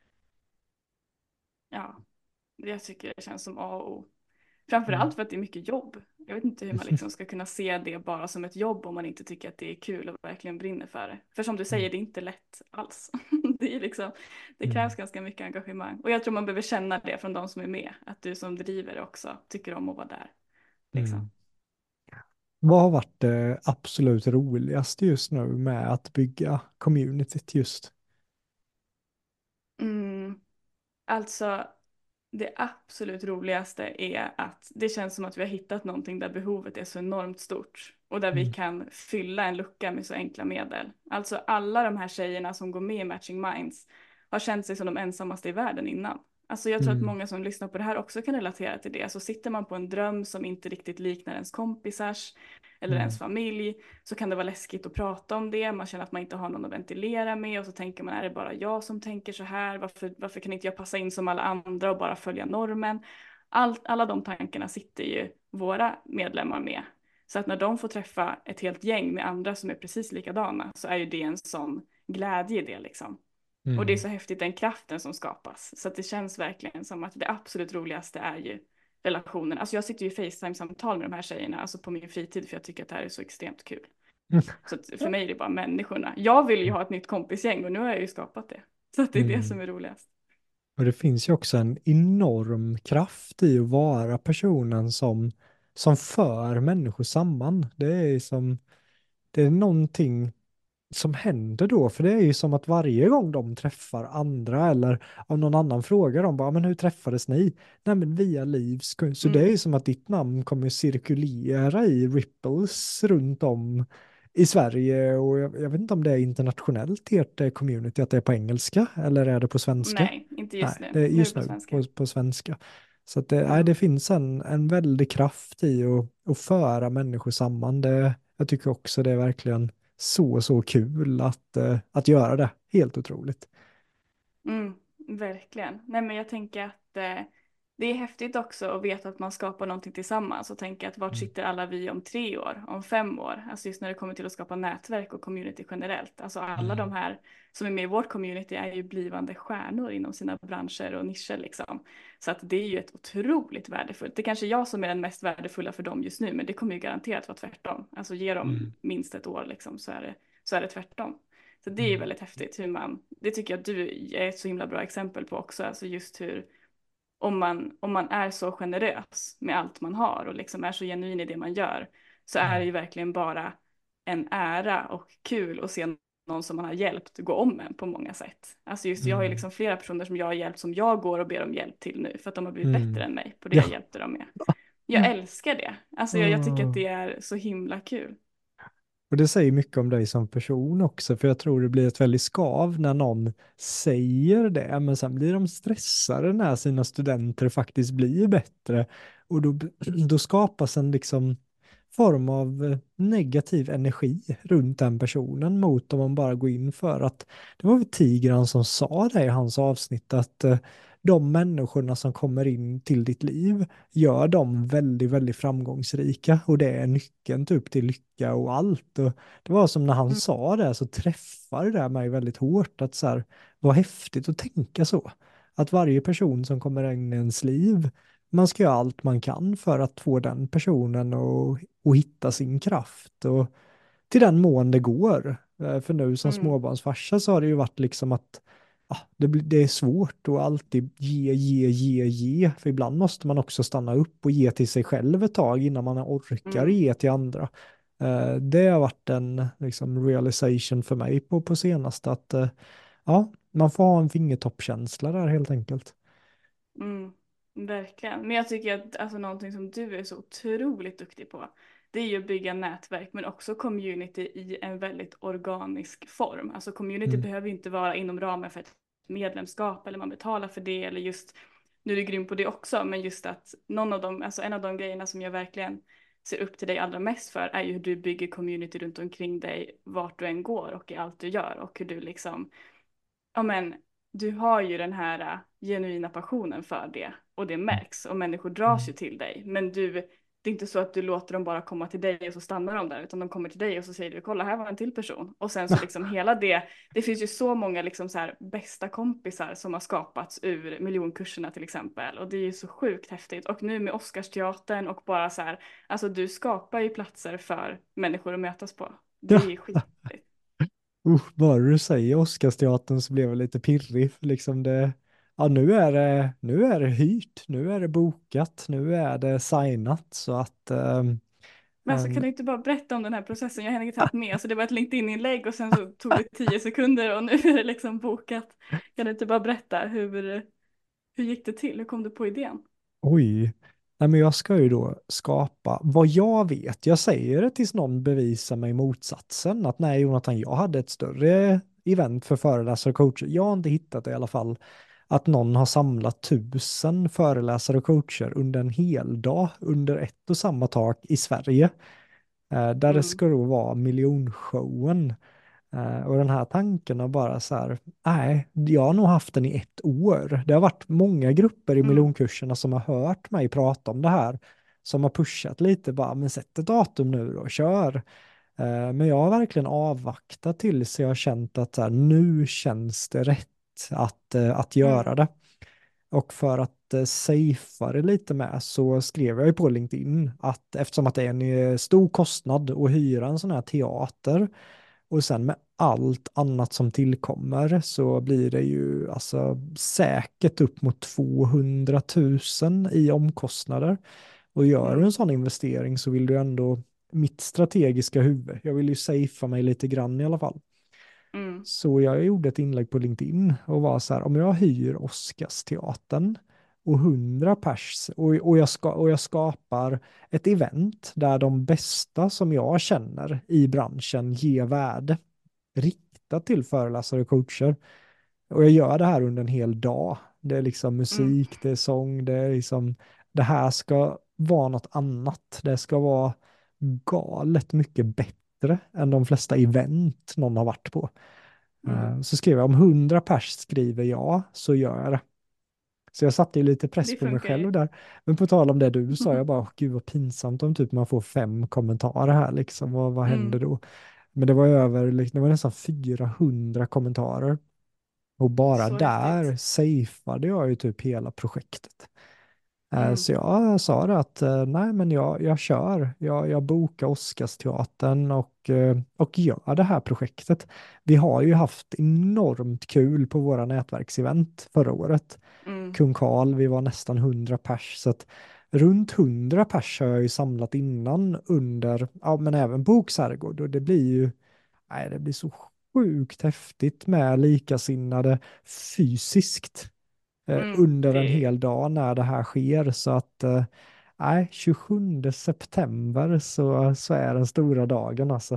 Ja, jag tycker det känns som A och O. Mm. Framförallt för att det är mycket jobb. Jag vet inte hur man liksom ska kunna se det bara som ett jobb om man inte tycker att det är kul och verkligen brinner för det. För som du säger, det är inte lätt alls. Det är liksom, det Mm. krävs ganska mycket engagemang. Och jag tror man behöver känna det från de som är med. Att du som driver också tycker om att vara där. Liksom. Mm. Vad har varit det absolut roligaste just nu med att bygga communityt just? Mm, alltså, det absolut roligaste är att det känns som att vi har hittat någonting där behovet är så enormt stort och där vi Mm. kan fylla en lucka med så enkla medel. Alltså alla de här tjejerna som går med i Matching Minds har känt sig som de ensammaste i världen innan. Alltså jag tror att Mm. många som lyssnar på det här också kan relatera till det. Så sitter man på en dröm som inte riktigt liknar ens kompisars eller ens Mm. familj så kan det vara läskigt att prata om det. Man känner att man inte har någon att ventilera med och så tänker man, är det bara jag som tänker så här? Varför, varför kan inte jag passa in som alla andra och bara följa normen? Allt, alla de tankarna sitter ju våra medlemmar med. Så att när de får träffa ett helt gäng med andra som är precis likadana så är ju det en sån glädje i det liksom. Och det är Mm. så häftigt den kraften som skapas. Så att det känns verkligen som att det absolut roligaste är ju relationen. Alltså jag sitter ju i FaceTime-samtal med de här tjejerna, alltså på min fritid för jag tycker att det här är så extremt kul. Så att för mig är det bara människorna. Jag vill ju ha ett nytt kompisgäng och nu har jag ju skapat det. Så att det är det Mm. som är roligast. Och det finns ju också en enorm kraft i att vara personen som, som för människor samman. Det är som, det är någonting som händer då, för det är ju som att varje gång de träffar andra eller om någon annan frågar dem bara, men hur träffades ni? Nej men via Livs, så det är Mm. ju som att ditt namn kommer cirkulera i ripples runt om i Sverige och jag, jag vet inte om det är internationellt i ert eh, community, att det är på engelska eller är det på svenska? Nej, inte Nej, just nu. det är Nu är det just på nu svenska. på, på svenska. Så att det, nej, Mm. det finns en, en väldig kraft i att, att föra människor samman. Det, jag tycker också det är verkligen så, så kul att, eh, att göra det. Helt otroligt. Mm, verkligen. Nej men jag tänker att eh, det är häftigt också att veta att man skapar någonting tillsammans och tänka att vart Mm. sitter alla vi om tre år, om fem år? Alltså just när det kommer till att skapa nätverk och community generellt. Alltså alla de Mm. här som är med i vårt community är ju blivande stjärnor inom sina branscher och nischer liksom. Så att det är ju ett otroligt värdefullt. Det är kanske jag som är den mest värdefulla för dem just nu, men det kommer ju garanterat vara tvärtom. Alltså ge dem Mm. minst ett år liksom så är det, så är det tvärtom. Så det är Mm. väldigt häftigt hur man, det tycker jag att du är ett så himla bra exempel på också, alltså just hur om man, om man är så generös med allt man har och liksom är så genuin i det man gör så är det ju verkligen bara en ära och kul att se någon som man har hjälpt gå om en på många sätt. Alltså just jag har ju Mm. liksom flera personer som jag har hjälpt som jag går och ber om hjälp till nu för att de har blivit bättre Mm. än mig på det Ja. jag hjälpte dem med. Jag älskar det. Alltså jag, jag tycker att Mm. det är så himla kul. Och det säger mycket om dig som person också, för jag tror det blir ett väldigt skav när någon säger det, men sen blir de stressade när sina studenter faktiskt blir bättre. Och då, då skapas en liksom form av eh, negativ energi runt den personen mot om man bara går in för att, det var väl Tigran som sa det i hans avsnitt, att eh, de människorna som kommer in till ditt liv gör dem väldigt, väldigt framgångsrika och det är nyckeln typ till lycka och allt. Och det var som när han Mm. sa det så träffade det mig väldigt hårt att så här, vad häftigt att tänka så. Att varje person som kommer in i ens liv, man ska göra allt man kan för att få den personen att, att hitta sin kraft och till den mån det går. Eh, För nu som Mm. småbarnsfarsa så har det ju varit liksom att ah, det, blir- det är svårt att alltid ge, ge, ge, ge. För ibland måste man också stanna upp och ge till sig själv ett tag innan man orkar Mm. ge till andra. Eh, Det har varit en liksom, realization för mig på, på senaste att eh, ja, man får ha en fingertoppkänsla där helt enkelt. Mm, verkligen. Men jag tycker att alltså, någonting som du är så otroligt duktig på, det är ju att bygga nätverk men också community i en väldigt organisk form. Alltså community Mm. behöver ju inte vara inom ramen för ett medlemskap eller man betalar för det eller just, nu är du grym på det också, men just att någon av dem, alltså en av de grejerna som jag verkligen ser upp till dig allra mest för är ju hur du bygger community runt omkring dig vart du än går och i allt du gör och hur du liksom ja men du har ju den här äh, genuina passionen för det och det märks och människor dras ju Mm. till dig. Men du, det är inte så att du låter dem bara komma till dig och så stannar de där utan de kommer till dig och så säger du kolla här var en till person. Och sen så liksom hela det, det finns ju så många liksom så här bästa kompisar som har skapats ur miljonkurserna till exempel och det är ju så sjukt häftigt. Och nu med Oscarsteatern och bara så här, alltså du skapar ju platser för människor att mötas på. Det är Ja. ju skithäftigt. Uh, bara du säger Oscarsteatern så blev jag lite pirrig. För liksom det, ja, nu är det, nu är det hyrt, nu är det bokat, nu är det signat. Så att ehm, Men alltså kan ehm, du inte bara berätta om den här processen? Jag har inte haft med. Alltså det var ett LinkedIn-inlägg och sen så tog det tio sekunder och nu är det liksom bokat. Kan du inte bara berätta hur, hur gick det till? Hur kom du på idén? oj. Nej, men jag ska ju då skapa, vad jag vet, jag säger det tills någon bevisar mig motsatsen, att nej Jonathan, jag hade ett större event för föreläsare och coacher. Jag har inte hittat det i alla fall, att någon har samlat tusen föreläsare och coacher under en hel dag under ett och samma tak i Sverige. Eh, där det Mm, ska då vara miljonshowen. Eh, och den här tanken har bara så här, nej, jag har nog haft den i ett år. Det har varit många grupper i mm, miljonkurserna som har hört mig prata om det här, som har pushat lite, bara, men sätt ett datum nu då, kör. Eh, men jag har verkligen avvaktat tills jag har känt att så här, nu känns det rätt att, eh, att göra mm, det. Och för att eh, safea det lite med så skrev jag ju på LinkedIn att eftersom att det är en eh, stor kostnad att hyra en sån här teater och sen med allt annat som tillkommer så blir det ju alltså säkert upp mot tvåhundratusen i omkostnader. Och gör du en mm, sån investering så vill du ändå mitt strategiska huvud, jag vill ju safea mig lite grann i alla fall. mm, Så jag gjorde ett inlägg på LinkedIn och var så här, om jag hyr Oscarsteatern och hundra pers och, och, jag ska, och jag skapar ett event där de bästa som jag känner i branschen ger värde riktat till föreläsare och coacher. Och jag gör det här under en hel dag. Det är liksom mm, musik, det är sång, det är liksom, det här ska vara något annat. Det ska vara galet mycket bättre än de flesta event någon har varit på. mm. Eh, Så skrev jag om hundra pers skriver ja, så gör jag det. Så jag satte ju lite press Det på mig funkar ju. själv där. Men på tal om det du sa, jag bara, "Åh, gud vad pinsamt om typ man får fem kommentarer här liksom. Vad, vad händer Mm, då? Men det var ju över, liksom, det var nästan fyrahundra kommentarer. Och bara så häftigt. där safeade jag ju typ hela projektet. Eh, Mm, Så jag sa det att eh, nej men jag, jag kör, jag, jag bokar Oscarsteatern och, eh, och gör det här projektet. Vi har ju haft enormt kul på våra nätverksevent förra året. mm, Kung Karl, vi var nästan hundra pers, så att runt hundra pers har jag ju samlat innan under, ja men även Boksherrgård och det blir ju, nej det blir så sjukt häftigt med likasinnade fysiskt eh, mm. under en Det, hel dag när det här sker. Så att eh, nej, tjugosjunde september så, så är den stora dagen alltså.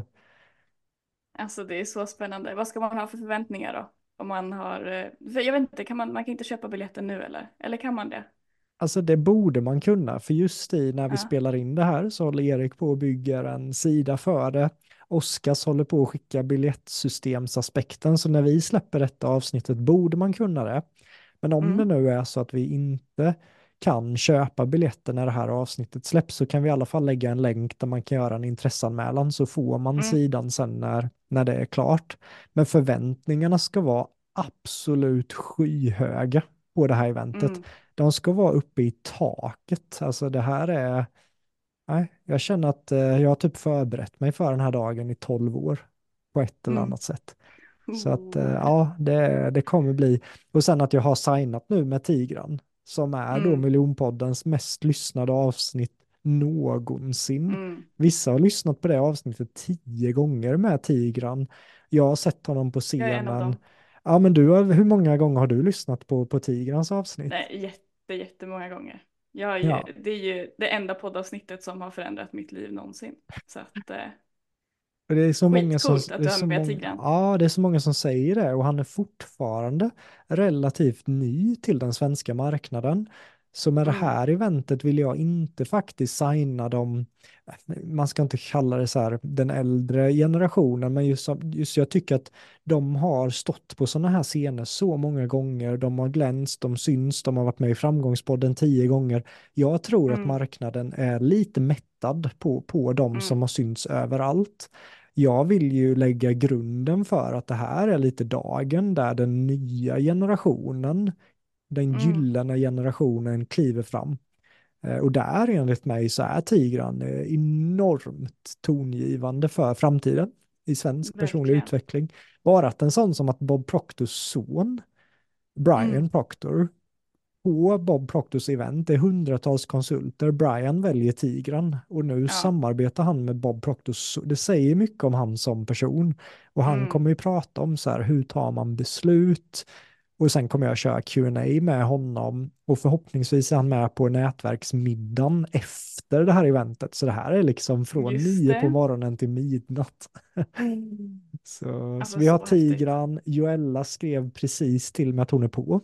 alltså det är så spännande. Vad ska man ha för förväntningar då? Om man har, eh, för jag vet inte, kan man, man kan inte köpa biljetten nu eller? Eller kan man det? Alltså det borde man kunna, för just i när vi Ja. spelar in det här så håller Erik på och bygger en sida för det. Oskars håller på att skicka biljettsystemsaspekten, så när vi släpper detta avsnittet borde man kunna det. Men om det Mm, nu är så att vi inte kan köpa biljetter när det här avsnittet släpps så kan vi i alla fall lägga en länk där man kan göra en intresseanmälan så får man mm, sidan sen när, när det är klart. Men förväntningarna ska vara absolut skyhöga på det här eventet. mm, De ska vara uppe i taket. Alltså det här är, nej, jag känner att eh, jag har typ förberett mig för den här dagen i tolv år på ett eller mm. annat sätt. Så att eh, Oh. ja, det, det kommer bli. Och sen att jag har signat nu med Tigran, som är då Mm, Miljonpoddens mest lyssnade avsnitt någonsin. mm. Vissa har lyssnat på det avsnittet tio gånger med Tigran. Jag har sett honom på Jag är en av scenen. dem. Ja, men du, har- hur många gånger har du lyssnat på, på Tigrans avsnitt? Nej, jätte, jättemånga gånger. Jag är ju, Ja. det är ju det enda poddavsnittet som har förändrat mitt liv någonsin. Så att eh, För det är så många som, skitcoolt att det är du har så med många, Tigran. ja, det är så många som säger det och han är fortfarande relativt ny till den svenska marknaden. Så med det Mm, här eventet vill jag inte faktiskt signa dem, man ska inte kalla det så här den äldre generationen, men just, som- just jag tycker att de har stått på sådana här scener så många gånger, de har glänst, de syns, de har varit med i Framgångspodden tio gånger. Jag tror att mm, marknaden är lite mättad på, på de som mm, har synts överallt. Jag vill ju lägga grunden för att det här är lite dagen där den nya generationen, den mm. gyllene generationen kliver fram. Eh, Och där enligt mig så är Tigran eh, enormt tongivande för framtiden i svensk personlig Verkligen. utveckling. Bara att en sån som att Bob Proctors son, Mm, Brian Proctor, på Bob Proctors event, det är hundratals konsulter. Brian väljer Tigran och nu ja. samarbetar han med Bob Proctors. Det säger mycket om han som person. Och han Mm, kommer ju prata om så här, hur tar man beslut? Och sen kommer jag köra Q and A med honom och förhoppningsvis är han med på nätverksmiddagen efter det här eventet. Så det här är liksom från just nio på det. morgonen till midnatt. Så, så Alltså vi har så häftigt. Tigran. Joella skrev precis till mig att hon är på.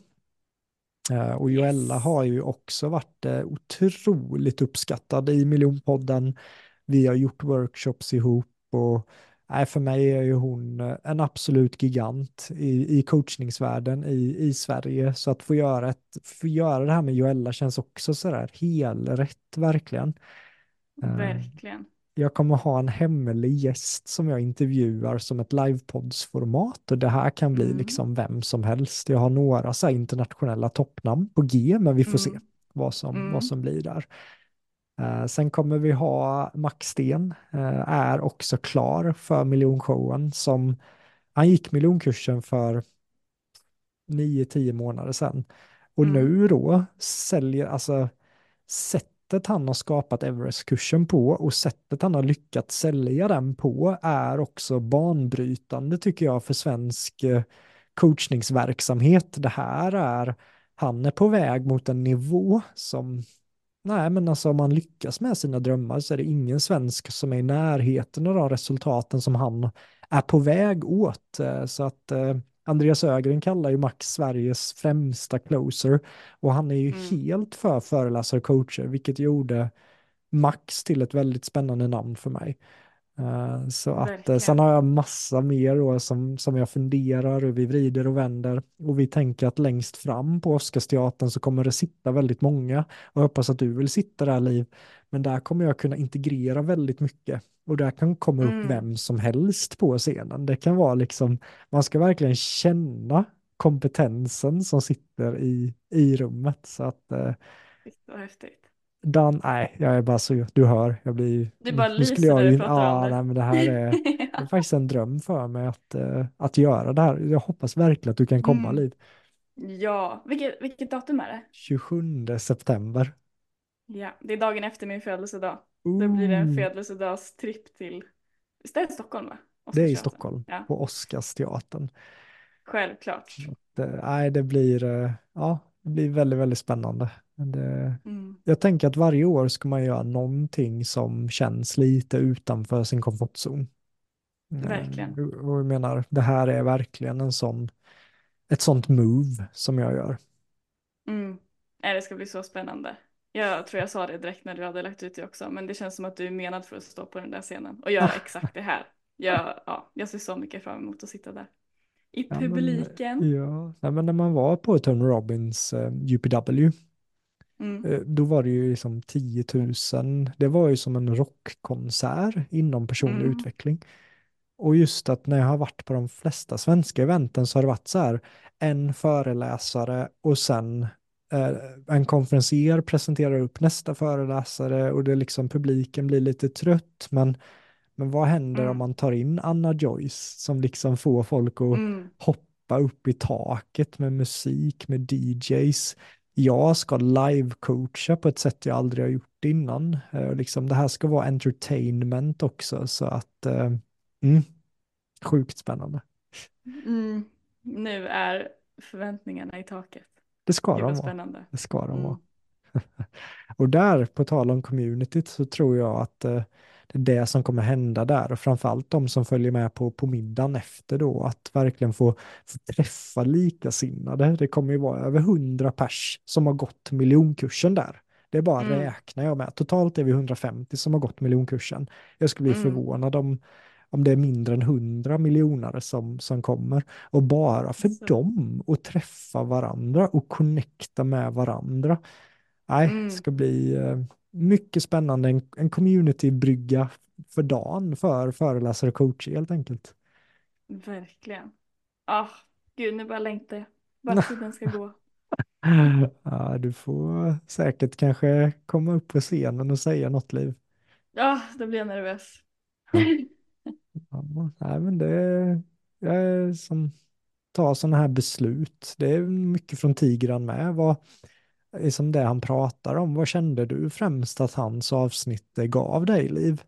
Eh, Och Joella Yes. har ju också varit eh, otroligt uppskattad i Miljonpodden. Vi har gjort workshops ihop och nej, för mig är ju hon eh, en absolut gigant i, i coachningsvärlden i, i Sverige. Så att få göra, ett, få göra det här med Joella känns också sådär helrätt verkligen. Eh, Verkligen. jag kommer ha en hemlig gäst som jag intervjuar som ett livepoddsformat och det här kan bli Mm, liksom vem som helst. Jag har några så här internationella toppnamn på G, men vi får se mm, vad som, vad mm. som blir där. Eh, sen kommer vi ha Max Sten, eh, är också klar för miljonshowen som han gick miljonkursen för nio, tio månader sedan. Och Mm. nu då säljer, alltså sättet han har skapat Everest-kursen på och sättet han har lyckats sälja den på är också banbrytande tycker jag för svensk eh, coachningsverksamhet. Det här är, han är på väg mot en nivå som, nej men alltså om man lyckas med sina drömmar så är det ingen svensk som är i närheten av de resultaten som han är på väg åt. Eh, Så att eh, Andreas Ögren kallar ju Max Sveriges främsta closer och han är ju Mm. helt för föreläsare och coacher, vilket gjorde Max till ett väldigt spännande namn för mig. Eh, Så att eh, sen Verkligen. har jag massa mer då som, som jag funderar och vi vrider och vänder och vi tänker att längst fram på Oscarsteatern så kommer det sitta väldigt många och jag hoppas att du vill sitta där Liv. Men där kommer jag kunna integrera väldigt mycket och där kan komma upp Mm. vem som helst på scenen. Det kan vara liksom, man ska verkligen känna kompetensen som sitter i, i rummet så att eh, Visst vad häftigt. Dan, nej, jag är bara så, du hör, jag blir ju, Du nu, bara nu skulle lyser jag när du ju, pratar om ja, det. nej men det här är, det är faktiskt en dröm för mig att, eh, att göra det här. Jag hoppas verkligen att du kan komma Mm. Liv. Ja, vilket, vilket datum är det? tjugosjunde september. Ja, det är dagen efter min födelsedag. Då blir det en Ooh, födelsedagstripp till, visst är det Stockholm va? det är i Oscarsteatern. Stockholm, Ja, på Oscarsteatern. självklart. Det, nej, det blir, eh, ja, det blir väldigt, väldigt spännande. Men Det, Mm. jag tänker att varje år ska man göra någonting som känns lite utanför sin komfortzon. Verkligen. Eh, Och jag menar, det här är verkligen en sån ett sånt move som jag gör. Mm. Nej, det ska bli så spännande. Jag tror jag sa det direkt när du hade lagt ut det också, men det känns som att du är menad för att stå på den där scenen och göra exakt det här. Jag, ja, jag ser så mycket fram emot att sitta där. i Ja, men, publiken. ja. Nej, men när man var på Tony Robbins eh, U P W, Mm, eh, då var det ju liksom tio tusen. Det var ju som en rockkonsert inom personlig mm, utveckling. Och just att när jag har varit på de flesta svenska eventen så har det varit så här, en föreläsare och sen eh, en konferencier presenterar upp nästa föreläsare och det liksom publiken blir lite trött. Men, men vad händer om mm, man tar in Anna Joyce som liksom får folk att mm. hoppa upp i taket med musik, med D Js. Jag ska live-coacha på ett sätt jag aldrig har gjort innan. Eh, och liksom, det här ska vara entertainment också så att eh, mm. Sjukt spännande. Mm. Nu är förväntningarna i taket. Det ska Gud de vad vara. spännande. Det ska de vara. Mm. Och där, på tal om communityt, så tror jag att eh, det är det som kommer hända där. Och framförallt de som följer med på, på middagen efter då, att verkligen få, få träffa likasinnade. Det kommer ju vara över hundra pers som har gått miljonkursen där. Det är bara Mm. räknar jag med. Totalt är vi hundrafemtio som har gått miljonkursen. Jag skulle bli Mm. förvånad om, om det är mindre än hundra miljonare som, som kommer. Och bara för Så. dem att träffa varandra och connecta med varandra. Nej, det Mm. ska bli eh, mycket spännande. En, en communitybrygga för dagen för föreläsare och coacher helt enkelt. Verkligen. Ah, gud, nu bara längtar jag. Bara tiden ska gå. Ja, du får säkert kanske komma upp på scenen och säga något, Liv. Ja, då blir jag nervös. Ja, ja, nej, men det är, jag är som tar sådana här beslut. Det är mycket från Tigran med. Vad är som det han pratar om? Vad kände du främst att hans avsnitt gav dig, Liv?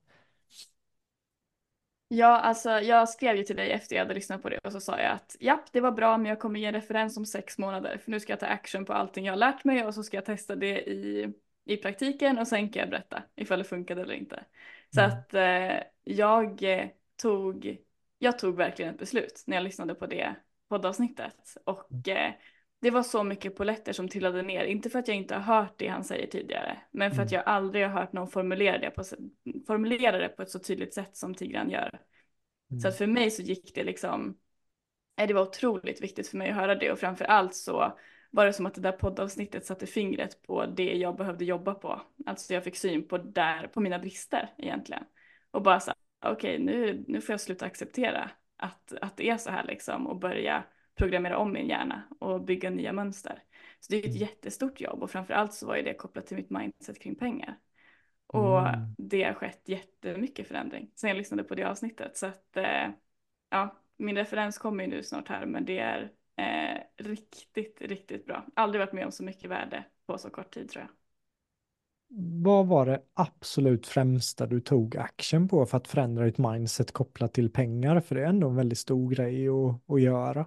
Ja, alltså jag skrev ju till dig efter jag hade lyssnat på det och så sa jag att japp, det var bra, men jag kommer ge en referens om sex månader för nu ska jag ta action på allting jag har lärt mig och så ska jag testa det i, i praktiken och sen kan jag berätta ifall det funkade eller inte. Så Mm. att eh, jag eh, tog, jag tog verkligen ett beslut när jag lyssnade på det poddavsnittet och eh, det var så mycket polletter som trillade ner, inte för att jag inte har hört det han säger tidigare, men för att Mm. jag aldrig har hört någon formulera det på, formulera det på ett så tydligt sätt som Tigran gör. Så Mm. att för mig så gick det liksom, nej, det var otroligt viktigt för mig att höra det och framför allt så var det som att det där poddavsnittet satte fingret på det jag behövde jobba på. Alltså jag fick syn på där, på mina brister egentligen. Och bara så här, okej, okay, nu, nu får jag sluta acceptera att, att det är så här liksom och börja programmera om min hjärna och bygga nya mönster. Så det är ett Mm. jättestort jobb och framför allt så var ju det kopplat till mitt mindset kring pengar. Och Mm. det har skett jättemycket förändring sen jag lyssnade på det avsnittet. Så att eh, ja, min referens kommer ju nu snart här, men det är eh, riktigt, riktigt bra. Aldrig varit med om så mycket värde på så kort tid tror jag. Vad var det absolut främsta du tog action på för att förändra ditt mindset kopplat till pengar? För det är ändå en väldigt stor grej att, att göra.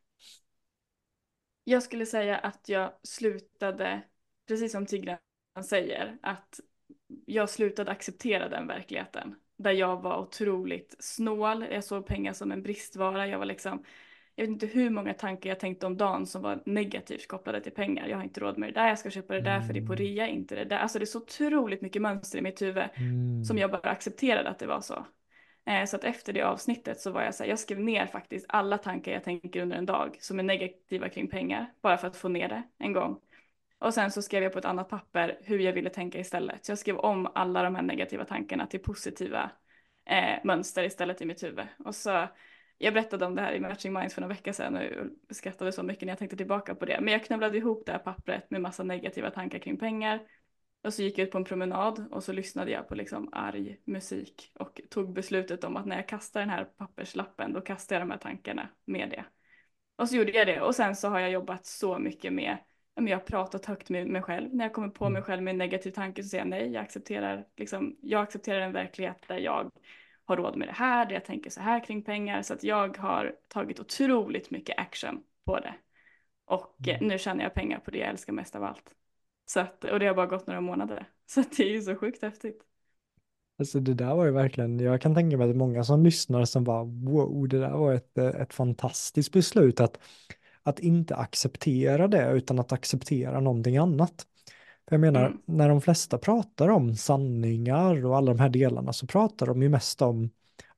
Jag skulle säga att jag slutade, precis som Tigran säger, att jag slutade acceptera den verkligheten. Där jag var otroligt snål, jag såg pengar som en bristvara, jag var liksom, jag vet inte hur många tankar jag tänkte om dagen som var negativt kopplade till pengar. Jag har inte råd med det där, jag ska köpa det där för det är på Mm. rea, inte det där. Alltså det är så otroligt mycket mönster i mitt huvud som Mm. jag bara accepterade att det var så. Eh, Så att efter det avsnittet så var jag så här, jag skrev ner faktiskt alla tankar jag tänker under en dag som är negativa kring pengar, bara för att få ner det en gång. Och sen så skrev jag på ett annat papper hur jag ville tänka istället. Så jag skrev om alla de här negativa tankarna till positiva eh, mönster istället i mitt huvud. Och så, jag berättade om det här i Matching Minds för några veckor sedan och skrattade så mycket när jag tänkte tillbaka på det. Men jag knövlade ihop det här pappret med massa negativa tankar kring pengar. Och så gick jag ut på en promenad och så lyssnade jag på liksom arg musik och tog beslutet om att när jag kastar den här papperslappen då kastar jag de här tankarna med det. Och så gjorde jag det och sen så har jag jobbat så mycket med, ja, men jag har pratat högt med mig själv. När jag kommer på mig själv med en negativ tanke så säger jag nej, jag accepterar, liksom, jag accepterar en verklighet där jag har råd med det här, där jag tänker så här kring pengar. Så att jag har tagit otroligt mycket action på det. Och eh, Mm. nu tjänar jag pengar på det jag älskar mest av allt. Så att, och det har bara gått några månader. Så att det är ju så sjukt häftigt. Alltså det där var ju verkligen, jag kan tänka mig att det är många som lyssnar som bara wow, det där var ett, ett fantastiskt beslut att, att inte acceptera det utan att acceptera någonting annat. För jag menar, Mm, när de flesta pratar om sanningar och alla de här delarna så pratar de ju mest om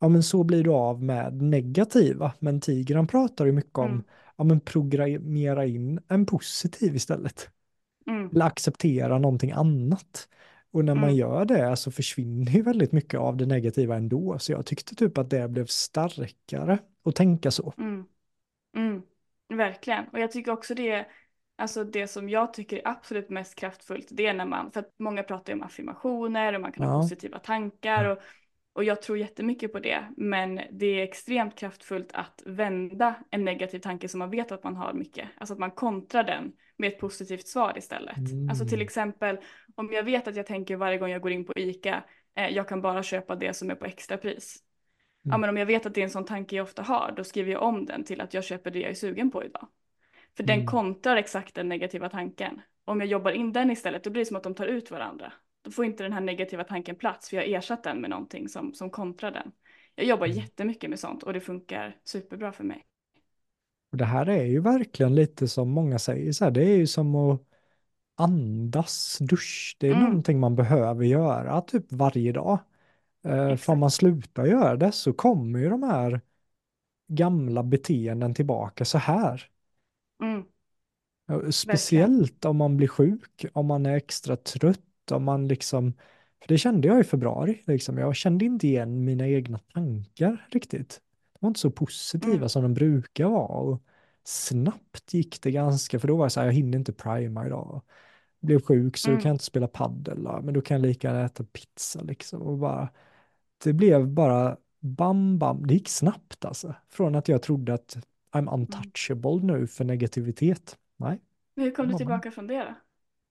ja men så blir du av med negativa. Men Tigran pratar ju mycket om, Mm, ja men programmera in en positiv istället. mm, Eller acceptera någonting annat. Och när man mm, gör det så försvinner ju väldigt mycket av det negativa ändå. Så jag tyckte typ att det blev starkare att tänka så. mm, mm. Verkligen. Och jag tycker också det, alltså det som jag tycker är absolut mest kraftfullt, det är när man, för att många pratar ju om affirmationer och man kan ha Ja. positiva tankar och, och jag tror jättemycket på det, men det är extremt kraftfullt att vända en negativ tanke som man vet att man har mycket, alltså att man kontrar den med ett positivt svar istället. Alltså till Mm. exempel om jag vet att jag tänker varje gång jag går in på ICA, eh, jag kan bara köpa det som är på extrapris. Ja, Mm. men om jag vet att det är en sån tanke jag ofta har, då skriver jag om den till att jag köper det jag är sugen på idag. För den Mm. kontrar exakt den negativa tanken. Om jag jobbar in den istället, då blir det som att de tar ut varandra. Då får inte den här negativa tanken plats, för jag har ersatt den med någonting som, som kontrar den. Jag jobbar Mm. jättemycket med sånt och det funkar superbra för mig. Och det här är ju verkligen lite som många säger, så här, det är ju som att andas, dusch. Det är Mm, någonting man behöver göra typ varje dag. Eh, för om man exakt. slutar göra det så kommer ju de här gamla beteenden tillbaka så här. Mm, Eh, verkligen. Speciellt om man blir sjuk, om man är extra trött, om man liksom, för det kände jag i februari, liksom. Jag kände inte igen mina egna tankar riktigt. De var inte så positiva Mm, som de brukar vara. Och snabbt gick det ganska, för då var det så här, jag hinner inte prima idag. Blev sjuk så kan mm, jag inte spela paddel, då, men då kan jag lika gärna äta pizza liksom. Och bara, det blev bara bam, bam, det gick snabbt alltså. Från att jag trodde att I'm mm. untouchable nu för negativitet. Nej. Hur kom du Mamma. tillbaka från det då?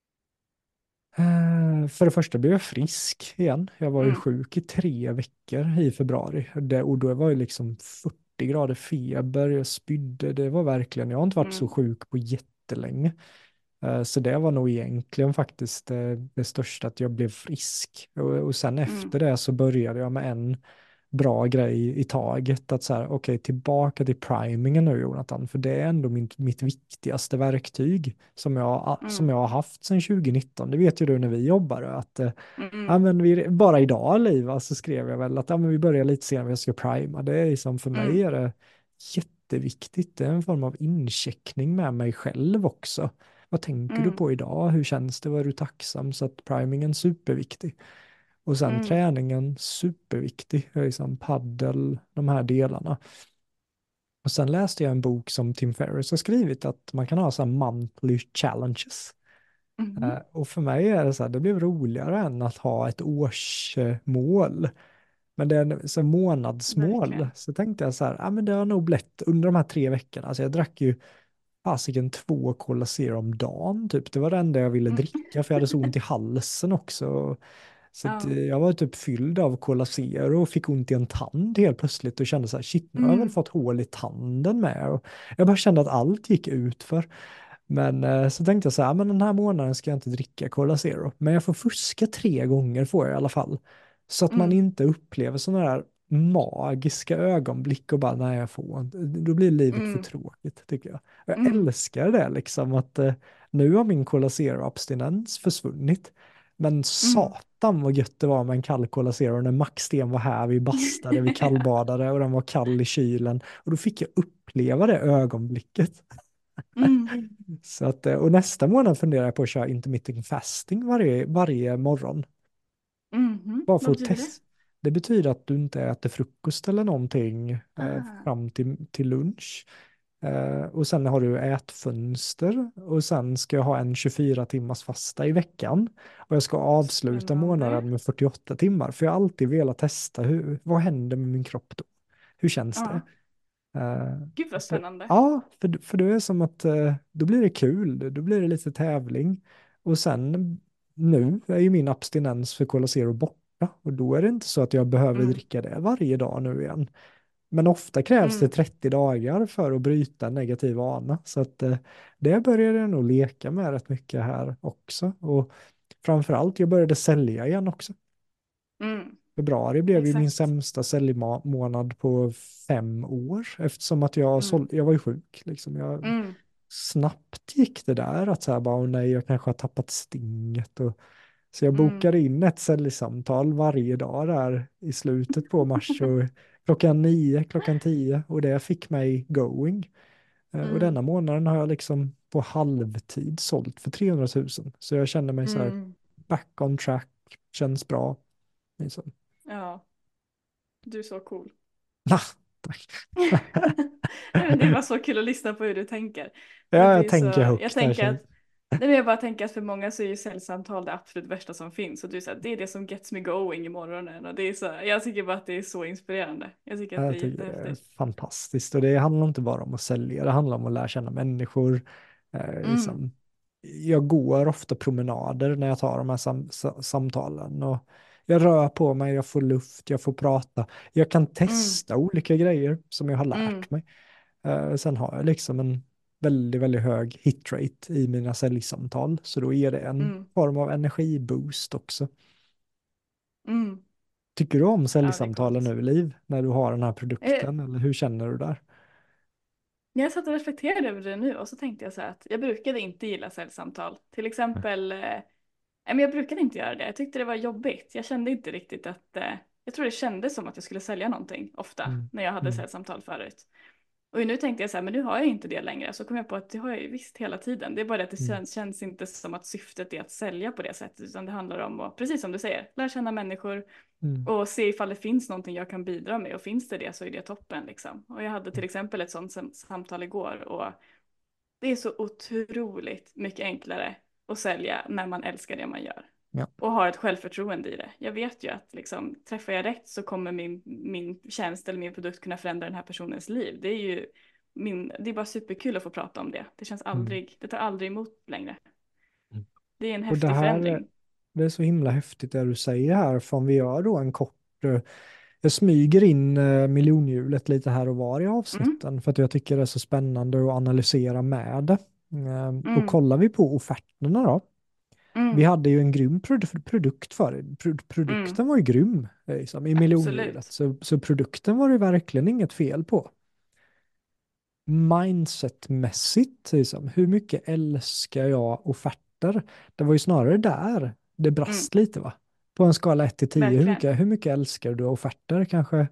Eh, För det första blev jag frisk igen. Jag var ju Mm, sjuk i tre veckor i februari. Det, och då var det liksom fyrtio grader feber, jag spydde. Det var verkligen, jag har inte varit så mm, sjuk på jättelänge. Eh, Så det var nog egentligen faktiskt det, det största, att jag blev frisk. Och, och sen mm, efter det så började jag med en bra grej i taget. Att så här, okej, tillbaka till primingen nu Jonathan, för det är ändå min, mitt viktigaste verktyg som jag, som mm, jag har haft sedan tjugonitton. Det vet ju du när vi jobbade, att eh, ja, mm, men vi, bara idag Liva så skrev jag väl att ja, men vi börjar lite senare, jag ska prima. Det är liksom, för mig mm, är det jätteviktigt. Det är en form av incheckning med mig själv också. Vad tänker du mm, på idag? Hur känns det? Vad är du tacksam? Så att primingen är superviktig. Och sen mm, träningen, superviktig. Liksom paddel, de här delarna. Och sen läste jag en bok som Tim Ferriss har skrivit, att man kan ha så här monthly challenges. Eh, mm, och för mig är det så här, det blev roligare än att ha ett årsmål. Men det är en så månadsmål. verkligen. Så tänkte jag så här, ja men det har nog blivit under de här tre veckorna. Alltså jag drack ju fasiken två Cola Zero om dagen typ. Det var det enda jag ville Mm. dricka, för jag hade så ont i halsen också. Så att, Ja. eh, jag var typ fylld av Cola Zero och fick ont i en tand helt plötsligt och kände så här, shit, nu har jag väl Mm, fått hål i tanden med. Och jag bara kände att allt gick ut för. Men eh, så tänkte jag så här, men den här månaden ska jag inte dricka Cola Zero. Men jag får fuska tre gånger får jag i alla fall. Så att man mm, inte upplever sådana där magiska ögonblick och bara, nej jag får inte. Då blir livet för mm, tråkigt tycker jag. Jag mm, älskar det liksom, att eh, nu har min Cola Zero-abstinens försvunnit. Men mm. satan vad gött det var med en kall Cola Zero när Max Sten var här, vi bastade, vi kallbadade och den var kall i kylen. Och då fick jag uppleva det ögonblicket. Mm, Så att, eh, och nästa månad funderar jag på att köra intermittent fasting varje, varje morgon. mhm. Bara för Vad att betyder det? testa. Det betyder att du inte äter frukost eller någonting eh, Ah, fram till, till lunch. Eh, och sen har du ätfönster och sen ska jag ha en tjugofyra timmars fasta i veckan. Och jag ska avsluta spännande. månaden med fyrtioåtta timmar. För jag har alltid velat testa hur, vad händer med min kropp då? Hur känns det? Ja, Eh, gud vad så, spännande. ja, för, för det är som att eh, då blir det kul, då blir det lite tävling. Och sen nu är ju min abstinens för Cola Zero borta och då är det inte så att jag behöver Mm, dricka det varje dag nu igen. Men ofta krävs det mm, trettio dagar för att bryta en negativ vana. Så att eh, det började jag nog leka med rätt mycket här också. Och framförallt, jag började sälja igen också. mm, Februari blev ju min exakt. sämsta säljmånad på fem år eftersom att jag, Mm, såld, jag var ju sjuk. Liksom. Jag, mm, snabbt gick det där att säga bara, åh nej, jag kanske har tappat stinget. Och, så jag mm, bokade in ett säljsamtal varje dag där i slutet på mars och klockan nio, klockan tio och det fick mig going. Eh, Och Mm, denna månaden har jag liksom på halvtid sålt för trehundra tusen. Så jag känner mig så här mm, back on track, känns bra. Liksom. ja, du är så cool. Ah, tack. Nej, men det är bara så kul att lyssna på hur du tänker. För Ja, det jag är så, tänker jag högt där tänker känns. att, nej, men jag bara tänker att för många så är ju säljsamtal det absolut värsta som finns. Och du säger det är det som gets me going i morgonen. Och det är så, jag tycker bara att det är så inspirerande. Jag tycker att det Jag är tycker det är jättehäftigt. fantastiskt och det handlar inte bara om att sälja, det handlar om att lära känna människor. Eh, Mm, liksom. Jag går ofta promenader när jag tar de här sam sa- samtalen och jag rör på mig, jag får luft, jag får prata. Jag kan mm, testa olika grejer som jag har mm, lärt mig. Eh, sen har jag liksom en väldigt, väldigt hög hitrate i mina säljsamtal, så då ger det en mm, form av energiboost också. mm. Tycker du om Ja, det är säljsamtalen coolt. nu, Liv, när du har den här Eh, produkten, eller hur känner du där? Jag satt och reflekterade över det nu och så tänkte jag så här att jag brukade inte gilla säljsamtal. Till exempel, eh, nej, men jag brukade inte göra det. Jag tyckte det var jobbigt. Jag kände inte riktigt att, eh, jag tror det kändes som att jag skulle sälja någonting ofta Mm. när jag hade Mm. säljsamtal förut. Och nu tänkte jag så här, men nu har jag inte det längre. Så kom jag på att det har jag ju visst hela tiden. Det är bara det att det Mm. känns, känns inte som att syftet är att sälja på det sättet. Utan det handlar om att, precis som du säger, lära känna människor Mm. och se ifall det finns någonting jag kan bidra med. Och finns det det så är det toppen liksom. Och jag hade till exempel ett sånt sam- samtal igår. Och det är så otroligt mycket enklare att sälja när man älskar det man gör. Ja. Och har ett självförtroende i det. Jag vet ju att liksom, träffar jag rätt så kommer min, min tjänst eller min produkt kunna förändra den här personens liv. Det är ju min, det är bara superkul att få prata om det. Det känns Mm. aldrig, det tar aldrig emot längre. Mm. Det är en Och det häftig här, förändring. det är så himla häftigt det du säger här, för om vi gör då en kort, eh, jag smyger in eh, miljonhjulet lite här och var i Mm, avsnitten för att jag tycker det är så spännande att analysera med det. Eh, och mm, kollar vi på offerterna då, vi mm, hade ju en grym produ- produkt för Pro mm, produkten var ju grym eh, liksom, i miljonhjulet, absolut. så, så produkten var det verkligen inget fel på. Mindsetmässigt, liksom, hur mycket älskar jag offerter? Det var ju snarare där det Mm, brast lite, va? På en skala ett till tio, hur verkligen. mycket, hur mycket älskar du offerter? Kanske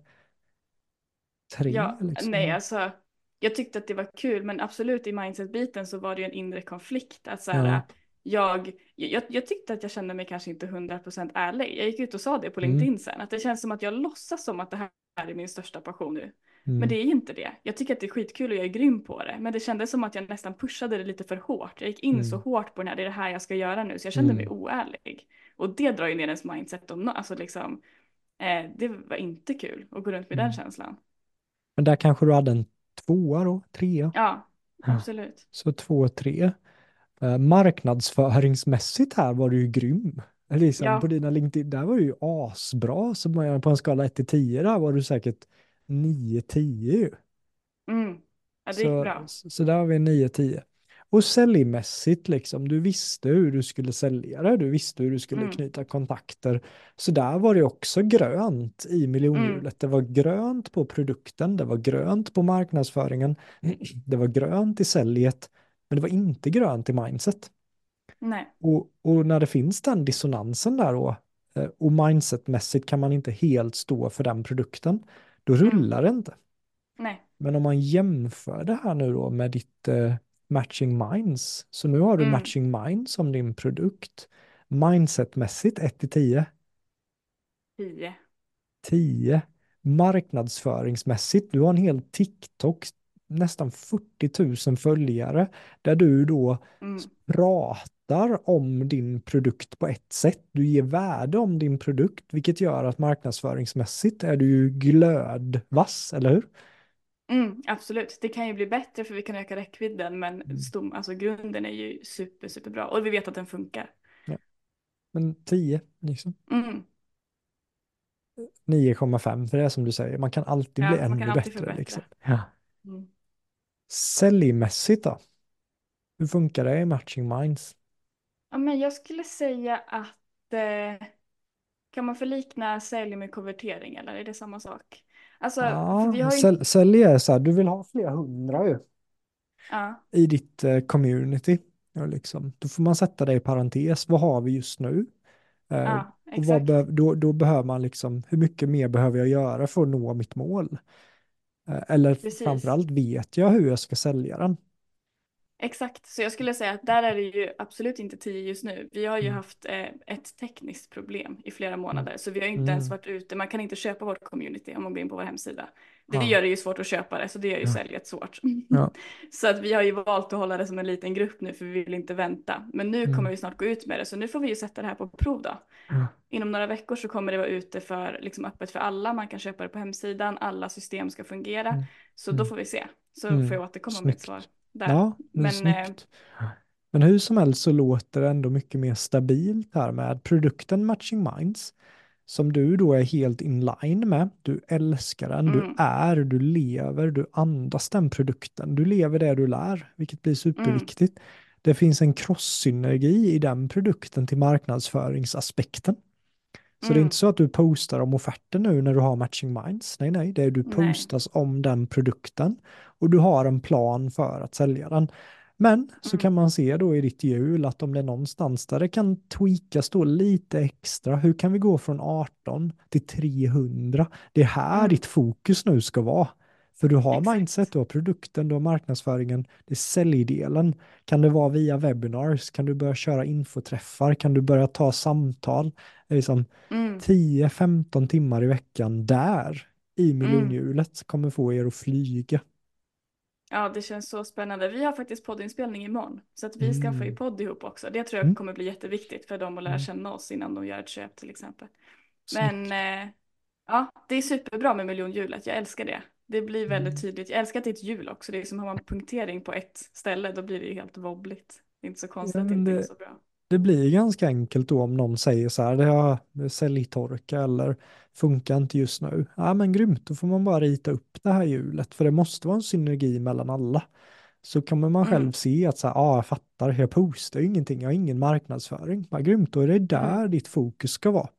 tre, Ja, nej, liksom? alltså jag tyckte att det var kul, men absolut i mindset-biten så var det ju en inre konflikt. Att så här, Ja. jag, jag, jag tyckte att jag kände mig kanske inte hundra procent ärlig. Jag gick ut och sa det på Mm, LinkedIn sen, att det känns som att jag låtsas som att det här är min största passion nu. Men mm, det är inte det. Jag tycker att det är skitkul och jag är grym på det. Men det kändes som att jag nästan pushade det lite för hårt. Jag gick in så mm, hårt på den här, det är det här jag ska göra nu. Så jag kände mig mm, oärlig. Och det drar ju ner ens mindset om no, alltså liksom, eh, det var inte kul att gå runt med den mm. känslan. Men där kanske du hade en tvåa då, trea. Ja, Ja. absolut. Så två, tre. Eh, marknadsföringsmässigt här var du ju grym. Liksom på Ja, dina LinkedIn, där var du ju asbra. Så man- på en skala ett till tio där var du säkert nio, tio ju. mm. Ja, det gick Så, bra. så där har vi nio, tio. Och säljmässigt liksom, du visste hur du skulle sälja det, du visste hur du skulle Mm, knyta kontakter. Så där var det också grönt i mm, miljonhjulet. Det var grönt på produkten, det var grönt på marknadsföringen, det var grönt i säljet, men det var inte grönt i mindset. nej, Och, och när det finns den dissonansen där då, eh, och mindsetmässigt kan man inte helt stå för den produkten, då mm, rullar det inte. nej, Men om man jämför det här nu då med ditt eh, Matching Minds, så nu har du mm, Matching Minds som din produkt. Mindsetmässigt ett till tio, tio. tio. Marknadsföringsmässigt, du har en hel TikTok, nästan fyrtio tusen följare, där du då Mm, pratar om din produkt på ett sätt. Du ger värde om din produkt, vilket gör att marknadsföringsmässigt är du ju glödvass, eller hur? mm, absolut. Det kan ju bli bättre för vi kan öka räckvidden, men Mm. stom, alltså grunden är ju super, super bra och vi vet att den funkar. Ja. Men tio, liksom. Mm, nio komma fem, för det är som du säger, man kan alltid bli ja, man kan ännu alltid bättre. förbättra. Liksom. Ja. Mm. Säljmässigt då? Hur funkar det i Matching Minds? Ja, men jag skulle säga att eh, kan man förlikna sälj med konvertering eller är det samma sak? Alltså, för vi Ja, har ju inte, säl sälj är så här, du vill ha flera hundra ju, ja, i ditt eh, community. Ja, liksom. Då får man sätta det i parentes. Vad har vi just nu? Eh, ja, Och vad exakt. be, då, då behöver man liksom, hur mycket mer behöver jag göra för att nå mitt mål? Eh, Eller Precis. framförallt vet jag hur jag ska sälja den? Exakt, så jag skulle säga att där är det ju absolut inte tio just nu. Vi har ju Mm, haft eh, ett tekniskt problem i flera mm, månader, så vi har ju inte ens mm, varit ute. Man kan inte köpa vårt community om man går in på vår hemsida. Det ja, gör det ju svårt att köpa det, så det gör ju ja, säljet svårt. ja, Så att vi har ju valt att hålla det som en liten grupp nu, för vi vill inte vänta. Men nu kommer mm, vi snart gå ut med det, så nu får vi ju sätta det här på prov då. ja, Inom några veckor så kommer det vara ute för, liksom öppet för alla. Man kan köpa det på hemsidan, alla system ska fungera. mm, Så då mm, får vi se. Så får mm. jag återkomma med ett svar Snyggt. där. Ja, men Men eh, snyggt. Men hur som helst så låter det ändå mycket mer stabilt här med produkten Matching Minds, som du då är helt in line med. Du älskar den, du mm, är, du lever, du andas den produkten. Du lever det du lär, vilket blir mm, superviktigt. Det finns en cross-synergi i den produkten till marknadsföringsaspekten. Så det är inte mm, så att du postar om offerter nu när du har Matching Minds. Nej, nej, det är du nej, postas om den produkten och du har en plan för att sälja den. Men så kan mm, man se då i ditt hjul att om det är någonstans där det kan tweakas då lite extra, hur kan vi gå från arton till trehundra? Det är här mm, ditt fokus nu ska vara. För du har mindset, exakt. du har produkten, du har marknadsföringen, det är säljdelen. Kan det vara via webinars? Kan du börja köra infoträffar? Kan du börja ta samtal? Liksom, Mm, tio femton timmar i veckan där i mm. miljonhjulet kommer få er att flyga. Ja, det känns så spännande. Vi har faktiskt poddinspelning imorgon, så att vi skaffar ju Mm. podd ihop också. Det tror jag Mm. kommer bli jätteviktigt för dem att lära Mm. känna oss innan de gör ett köp till exempel. Men Snyggt. eh, ja, det är superbra med miljonhjulet. Jag älskar det. Det blir väldigt Mm. tydligt. Jag älskar att det är ett hjul också. Det är som har man punktering på ett ställe, då blir det ju helt wobbligt. Det är inte så konstigt Ja, att det men inte går det, så bra. det blir ganska enkelt då om någon säger så här, det har säljtorka eller funkar inte just nu. Ja, men grymt, då får man bara rita upp det här hjulet, för det måste vara en synergi mellan alla. Så kommer man själv Mm, se att så här, ja, jag fattar, jag postar ju ingenting, jag har ingen marknadsföring. Ja, grymt, då är det mm, där ditt fokus ska vara.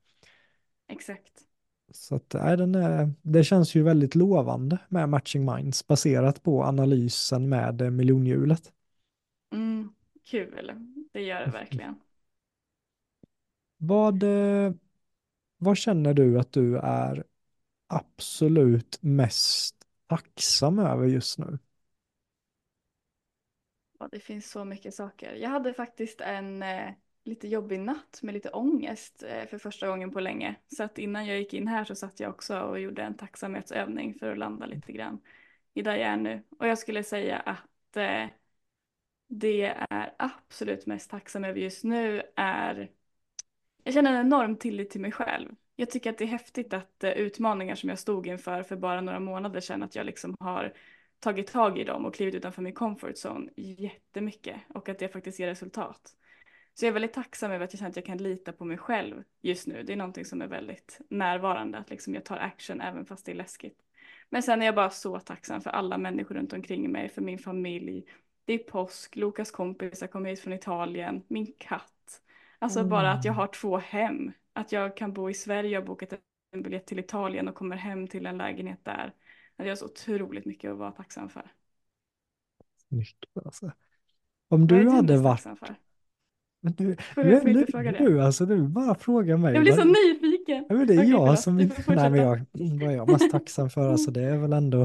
exakt. Så att, nej, den är, det känns ju väldigt lovande med Matching Minds baserat på analysen med eh, miljonhjulet. Mm, kul, det gör det verkligen. Vad, eh, vad känner du att du är absolut mest tacksam över just nu? Ja, det finns så mycket saker. Jag hade faktiskt en eh, lite jobbig natt med lite ångest eh, för första gången på länge. Så att innan jag gick in här så satt jag också och gjorde en tacksamhetsövning för att landa lite grann i där jag är nu. Och jag skulle säga att eh, det jag är absolut mest tacksam över just nu är, jag känner en enorm tillit till mig själv. Jag tycker att det är häftigt att eh, utmaningar som jag stod inför för bara några månader sedan, att jag liksom har tagit tag i dem och klivit utanför min comfort zone jättemycket och att det faktiskt ger resultat. Så jag är väldigt tacksam över att jag känner att jag kan lita på mig själv just nu. Det är någonting som är väldigt närvarande, att liksom jag tar action även fast det är läskigt. Men sen är jag bara så tacksam för alla människor runt omkring mig, för min familj. Det är påsk, Lukas kompisar kommer hit från Italien, min katt. Alltså bara att jag Mm. har två hem. Att jag kan bo i Sverige och bokat en biljett till Italien och kommer hem till en lägenhet där. Att jag har så otroligt mycket att vara tacksam för. Snyggt, alltså. Om Vad är du du hade mest varit, tacksam för? men du, Får du du är får inte fråga nöjd det? du, alltså du bara frågar mig. Jag blir så Vad, nyfiken. ja, men det är Okej, jag förlåt. som Du inte, får nej men fortsätta. jag, vad är jag mest tacksam för, alltså det är väl ändå,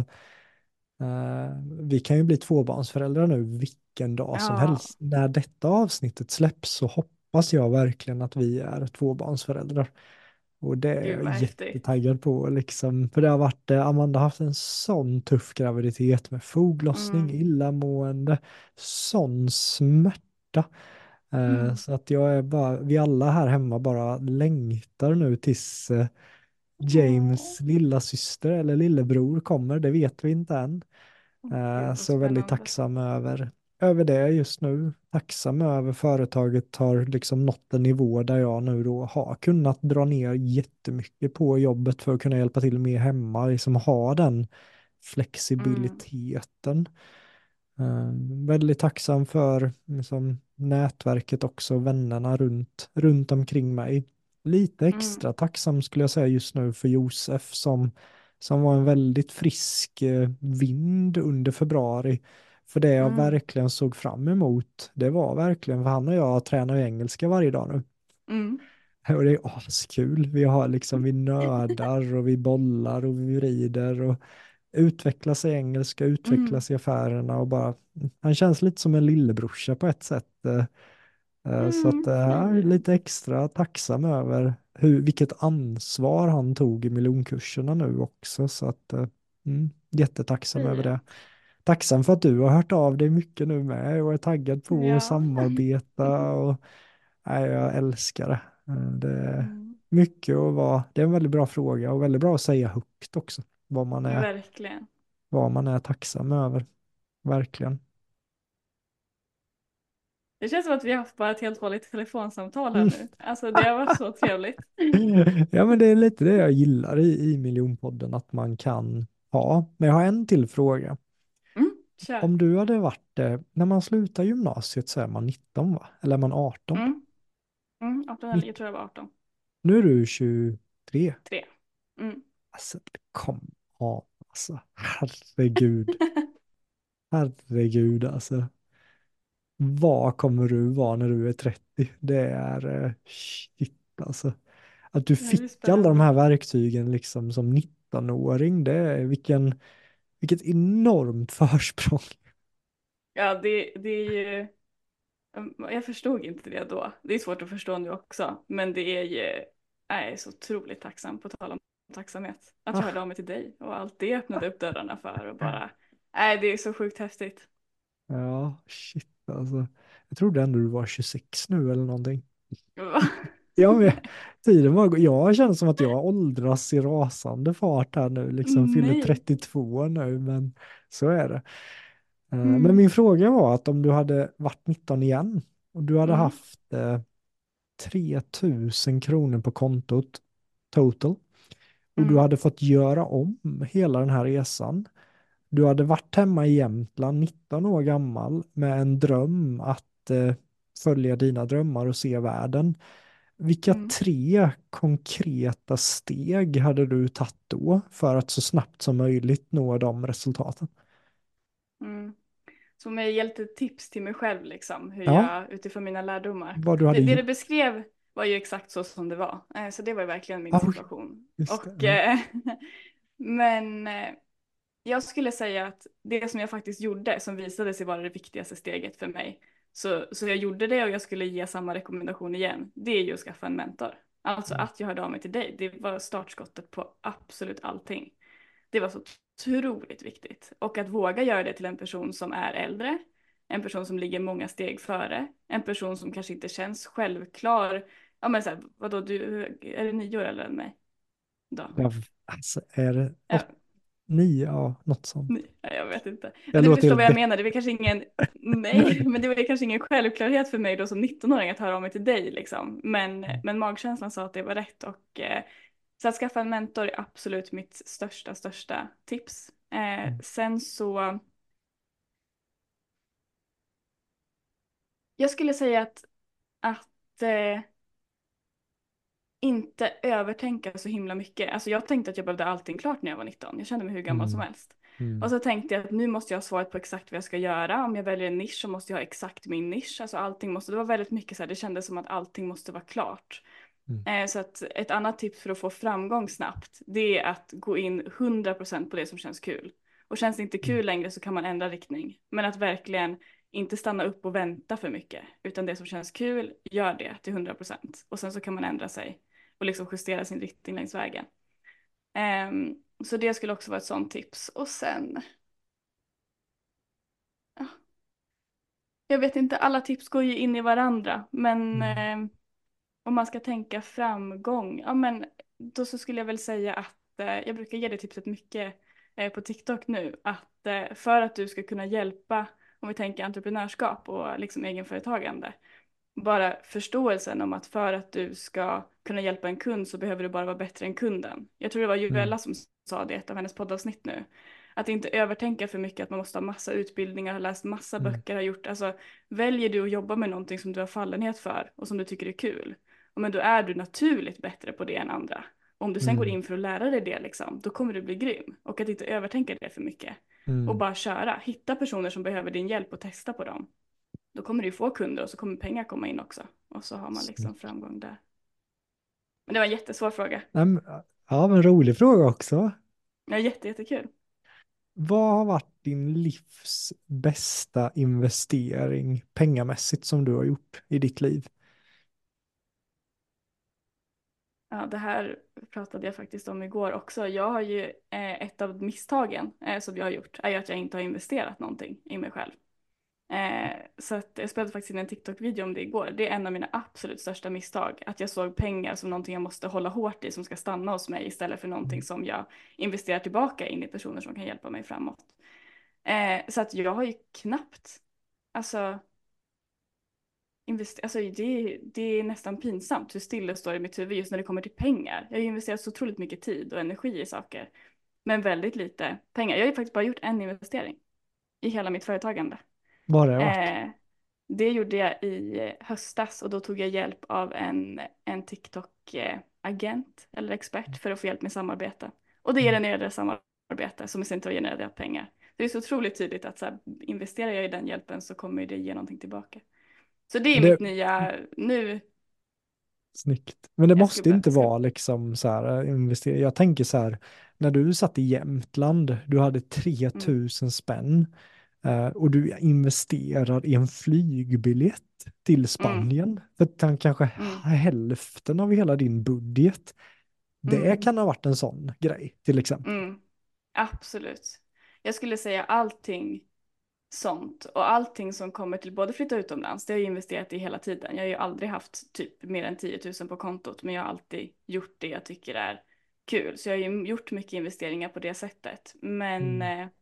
eh, vi kan ju bli tvåbarnsföräldrar nu vilken dag som Ja, helst. När detta avsnittet släpps så hoppas jag verkligen att vi är tvåbarnsföräldrar. Och det är gud jag vad häftigt. jättetaggad på, liksom. För det har varit, eh, Amanda har haft en sån tuff graviditet med foglossning, Mm. illamående, sån smärta. Eh, Mm. så att jag är bara, vi alla här hemma bara längtar nu tills eh, Åh, James lilla syster eller lillebror kommer, det vet vi inte än. gud Eh, vad så väldigt spännande. tacksam över, över det just nu. Tacksam över företaget har liksom nått en nivå där jag nu då har kunnat dra ner jättemycket på jobbet för att kunna hjälpa till mer hemma, liksom ha den Mm. flexibiliteten. Eh, väldigt tacksam för liksom, nätverket också, vännerna runt, runt omkring mig. Lite Mm. extra tacksam skulle jag säga just nu för Josef som, som var en väldigt frisk eh, vind under februari. För det jag Mm. verkligen såg fram emot, det var verkligen, för han och jag tränar ju engelska varje dag nu. Mm. Och det är askul. Vi har liksom, vi nördar och vi bollar och vi rider och utvecklas i engelska, Mm. utvecklas i affärerna och bara, han känns lite som en lillebrorsa på ett sätt. eh, eh, Så att Mm, eh, jag är fin. lite extra tacksam över hur, vilket ansvar han tog i miljonkurserna nu också. Så att eh, mm, jättetacksam över det. Fint. Tacksam för att du har hört av dig mycket nu med och är taggad på att Ja. samarbeta. Och, nej, jag älskar det. Eh, Det är Mm. mycket att vara, det är en väldigt bra fråga och väldigt bra att säga högt också. Vad man är, Verkligen. vad man är tacksam över. Verkligen. Det känns som att vi har haft bara ett helt vanligt telefonsamtal här Mm. nu. Alltså det har varit så trevligt. Ja, men det är lite det jag gillar i, i miljonpodden, att man kan ha. Men jag har en till fråga. Mm, kör. Om du hade varit, eh, när man slutar gymnasiet så är man nitton va? Eller är man arton? Mm, mm, arton, eller jag nitt- tror jag var arton. Nu är du tjugotre. Tre. Mm. Alltså, kom on, alltså. Herregud. Herregud, alltså. Vad kommer du vara när du är trettio? Det är eh, shit, alltså. Att du Det blir fick alla de här spännande. verktygen liksom som nitton-åring, det är vilken, vilket enormt försprång. Ja, det, det är ju... um, Jag förstod inte det då. Det är svårt att förstå nu också. Men det är ju... Jag är så otroligt tacksam, på tal om tacksamhet. Att jag hörde Ah, av mig till dig och allt det öppnade upp dörrarna för och bara... Nej, det är så sjukt häftigt. ja, shit alltså. Jag trodde ändå du var tjugosex nu eller någonting. Va? Ja, men tiden var, jag känner som att jag åldras i rasande fart här nu, liksom fyller Nej. trettiotvå nu, men så är det. Eh, Men Mm. min fråga var att om du hade varit nitton igen och du hade Mm. haft eh, tre tusen kronor på kontot total och du Mm. hade fått göra om hela den här resan. Du hade varit hemma i Jämtland, nitton år gammal, med en dröm att eh, följa dina drömmar och se världen. Vilka Mm. tre konkreta steg hade du tagit då för att så snabbt som möjligt nå de resultaten? Mm. Som jag gett ett tips till mig själv, liksom, hur Ja, jag utifrån mina lärdomar. vad du hade Det, det du gjort. beskrev var ju exakt så som det var. Eh, Så det var ju verkligen min Ah, oj, situation. just det. Och, Ja. eh, men eh, jag skulle säga att det som jag faktiskt gjorde, som visade sig vara det viktigaste steget för mig, så, så jag gjorde det och jag skulle ge samma rekommendation igen, det är ju att skaffa en mentor. Alltså Mm. att jag hörde av mig till dig, det var startskottet på absolut allting. Det var så otroligt viktigt. Och att våga göra det till en person som är äldre, en person som ligger många steg före, en person som kanske inte känns självklar. Ja men så här, vadå, du, är du nio år äldre än mig? Då. Ja, alltså, är det Ja, åt, nio, ja, något sånt. nej, jag vet inte. Jag Du låter förstår helt vad jag depp. menar, det var kanske ingen, nej, men det var kanske ingen självklarhet för mig då som nitton-åring att höra av mig till dig liksom. Men, men magkänslan sa att det var rätt och eh, så att skaffa en mentor är absolut mitt största, största tips. Eh, Mm. sen så jag skulle säga att, att eh, inte övertänka så himla mycket. Alltså jag tänkte att jag behövde allting klart när jag var nitton. Jag kände mig hur gammal som Mm. helst. Och Mm. så tänkte jag att nu måste jag ha svaret på exakt vad jag ska göra. Om jag väljer en nisch så måste jag ha exakt min nisch. Alltså allting måste, det var väldigt mycket så här, det kändes som att allting måste vara klart. Mm. Eh, så att ett annat tips för att få framgång snabbt, det är att gå in hundra procent på det som känns kul. Och känns det inte Mm. kul längre så kan man ändra riktning. Men att verkligen inte stanna upp och vänta för mycket. Utan det som känns kul, gör det till hundra procent. Och sen så kan man ändra sig och liksom justera sin riktning längs vägen. Um, så det skulle också vara ett sånt tips. Och sen, ja, jag vet inte, alla tips går ju in i varandra. Men Mm. um, om man ska tänka framgång, ja men då så skulle jag väl säga att eh, jag brukar ge det tipset mycket eh, på TikTok nu. Att eh, för att du ska kunna hjälpa, om vi tänker entreprenörskap och liksom egenföretagande, bara förståelsen om att för att du ska kunna hjälpa en kund så behöver du bara vara bättre än kunden. Jag tror det var Mm. Joella som sa det i ett av hennes poddavsnitt nu. Att inte övertänka för mycket, att man måste ha massa utbildningar, ha läst massa Mm. böcker, ha gjort, alltså väljer du att jobba med någonting som du har fallenhet för och som du tycker är kul, ja, men då är du naturligt bättre på det än andra. Om du sen går Mm. in för att lära dig det, liksom, då kommer du bli grym. Och att inte övertänka det för mycket. Och Mm. bara köra. Hitta personer som behöver din hjälp och testa på dem. Då kommer du få kunder och så kommer pengar komma in också. Och så har man liksom Snyggt. framgång där. Men det var en jättesvår fråga. Nej, men- Ja, men rolig fråga också. Ja, jätte, jättekul. Vad har varit din livs bästa investering pengamässigt som du har gjort i ditt liv? Ja, det här pratade jag faktiskt om igår också. Jag har ju, eh, ett av misstagen eh, som jag har gjort är ju att jag inte har investerat någonting i mig själv. Eh, så att jag spelade faktiskt in en TikTok-video om det igår. Det är en av mina absolut största misstag. Att jag såg pengar som någonting jag måste hålla hårt i som ska stanna hos mig istället för någonting som jag investerar tillbaka in i personer som kan hjälpa mig framåt. Eh, så att jag har ju knappt, alltså, invester- alltså det, det är nästan pinsamt hur still det står i mitt huvud just när det kommer till pengar. Jag har ju investerat så otroligt mycket tid och energi i saker, men väldigt lite pengar. Jag har ju faktiskt bara gjort en investering i hela mitt företagande. Vad har det varit? Eh, det gjorde jag i höstas och då tog jag hjälp av en, en TikTok-agent eller expert för att få hjälp med samarbete. Och det genererade samarbete som i sin tur genererade pengar. Det är så otroligt tydligt att så här, investerar jag i den hjälpen så kommer det ge någonting tillbaka. Så det är Men det, mitt nya, nu, snyggt. Men det jag ska, måste bör- inte ska vara liksom så här investering. Jag tänker så här, när du satt i Jämtland, du hade mm, tre tusen spänn eh, och du investerar i en flygbiljett till mm, Spanien för att han kanske mm, hälften av hela din budget. Det mm, kan ha varit en sån grej till exempel. mm, absolut. Jag skulle säga allting sånt och allting som kommer till både flytta utomlands, det har jag investerat i hela tiden. Jag har ju aldrig haft typ mer än tio tusen på kontot, men jag har alltid gjort det jag tycker är kul. Så jag har ju gjort mycket investeringar på det sättet. Men Mm. eh,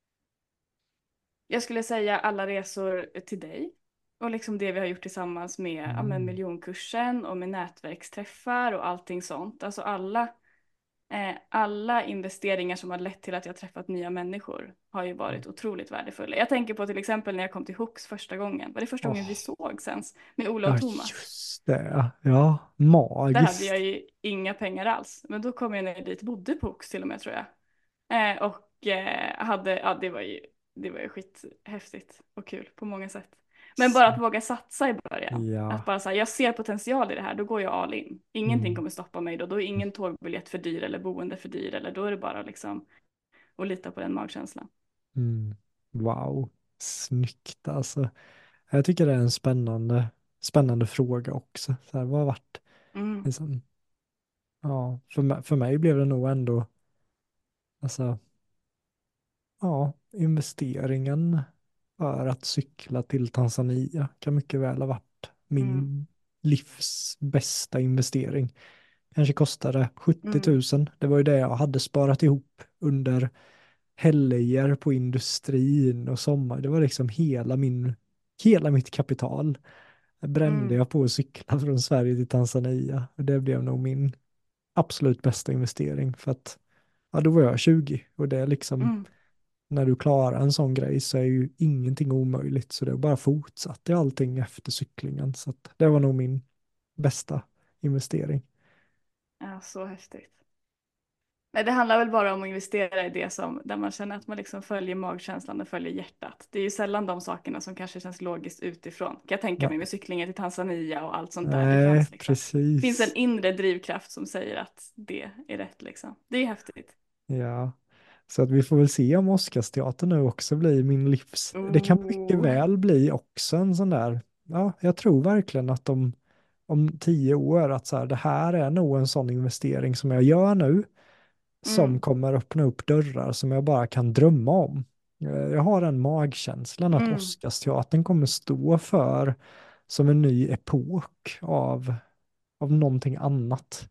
jag skulle säga alla resor till dig och liksom det vi har gjort tillsammans med, ja, med Mm. miljonkursen och med nätverksträffar och allting sånt. Alltså alla Eh, alla investeringar som har lett till att jag träffat nya människor har ju varit otroligt värdefulla. Jag tänker på till exempel när jag kom till Hooks första gången. Var det första gången vi Åh, sågs ens? Med Ola ja, och Thomas. just det. Ja, Där hade jag magiskt. ju inga pengar alls. Men då kom jag ner dit, bodde på Hooks till och med tror jag. Eh, och eh, hade, ja det var ju, det var ju skithäftigt och kul på många sätt. Men bara att våga satsa i början. Att Ja. bara säga, jag ser potential i det här, då går jag all in. Ingenting Mm. kommer stoppa mig då. Då är ingen tågbiljett för dyr eller boende för dyr. Eller då är det bara liksom att lita på den magkänslan. Mm. Wow, snyggt alltså. Jag tycker det är en spännande, spännande fråga också. Så här, vad har varit, Mm, liksom, ja, för mig, för mig blev det nog ändå, alltså, ja, investeringen för att cykla till Tanzania kan mycket väl ha varit mm, min livs bästa investering. Kanske kostade sjuttio mm, tusen. Det var ju det jag hade sparat ihop under helger på industrin och sommar. Det var liksom hela min, hela mitt kapital brände mm, jag på att cykla från Sverige till Tanzania. Och det blev nog min absolut bästa investering för att ja, då var jag tjugo och det är liksom mm. när du klarar en sån grej så är ju ingenting omöjligt. Så det bara fortsatte allting efter cyklingen. Så att det var nog min bästa investering. Ja, så häftigt. Nej, det handlar väl bara om att investera i det som, där man känner att man liksom följer magkänslan och följer hjärtat. Det är ju sällan de sakerna som kanske känns logiskt utifrån. Kan jag tänka mig med cyklingen till Tanzania och allt sånt där. Det Nej, känns liksom, finns en precis. inre drivkraft som säger att det är rätt liksom. Det är häftigt. Ja, så att vi får väl se om Oscarsteatern nu också blir min livs... Det kan mycket Oh. väl bli också en sån där... Ja, jag tror verkligen att om, om tio år att så här, det här är nog en sån investering som jag gör nu som Mm, kommer öppna upp dörrar som jag bara kan drömma om. Eh, Jag har den magkänslan att mm. Oscarsteatern kommer stå för som en ny epok av, av någonting annat.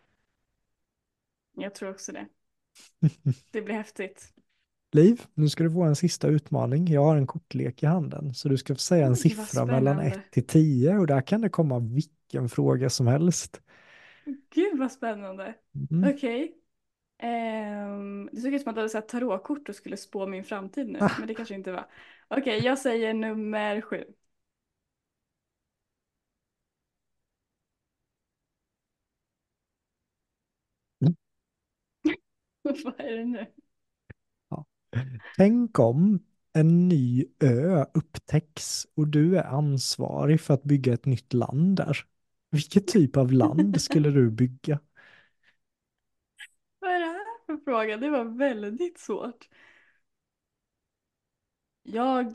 Jag tror också det. Det blir häftigt. Liv, nu ska du få en sista utmaning. Jag har en kortlek i handen, så du ska få säga en Oj, vad siffra mellan ett spännande. till tio och där kan det komma vilken fråga som helst. Gud vad spännande. Mm. Okej. Ehm, det såg ut som att du hade sett tarotkort och skulle spå min framtid nu, men det kanske inte var. Okej, jag säger nummer sju. Vad är det nu? Ja. Tänk om en ny ö upptäcks och du är ansvarig för att bygga ett nytt land där. Vilket typ av land skulle du bygga? Vad är det här för fråga? Det var väldigt svårt. Jag,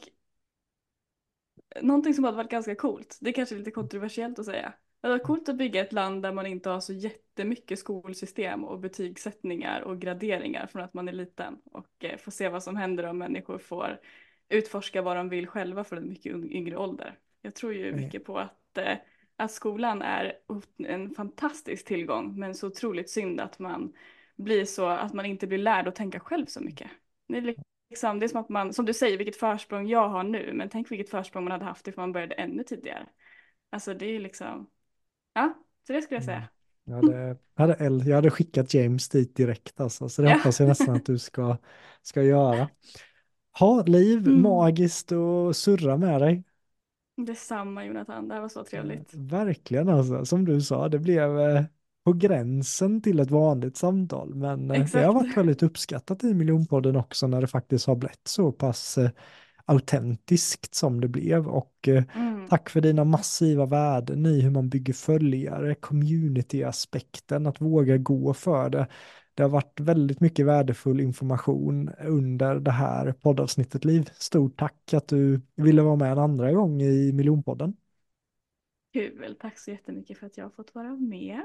någonting som hade varit ganska coolt, det är kanske lite kontroversiellt att säga. Det hade varit coolt att bygga ett land där man inte har så jättemycket skolsystem och betygssättningar och graderingar från att man är liten. Och eh, få se vad som händer om människor får utforska vad de vill själva från en mycket ung- yngre ålder. Jag tror ju Nej. mycket på att, eh, att skolan är en fantastisk tillgång, men så otroligt synd att man blir så att man inte blir lärd att tänka själv så mycket. Det är liksom, det är som att man, som du säger, vilket försprång jag har nu, men tänk vilket försprång man hade haft ifall man började ännu tidigare. Alltså det är ju liksom, ja, så det skulle jag säga. Mm. Jag hade, hade, El- jag hade skickat James dit direkt alltså, så det Ja. hoppas jag nästan att du ska, ska göra. Ha, Liv, Mm. magiskt att surra med dig. Detsamma Jonathan, det här var så Eh, trevligt. verkligen alltså, som du sa, det blev eh, på gränsen till ett vanligt samtal, men eh, det har Exakt. varit väldigt uppskattat i Miljonpodden också när det faktiskt har blivit så pass eh, autentiskt som det blev, och eh, Mm. tack för dina massiva värden i hur man bygger följare, community-aspekten, att våga gå för det. Det har varit väldigt mycket värdefull information under det här poddavsnittet, Liv. Stort tack att du ville vara med en andra gång i Miljonpodden. Kul, tack så jättemycket för att jag har fått vara med.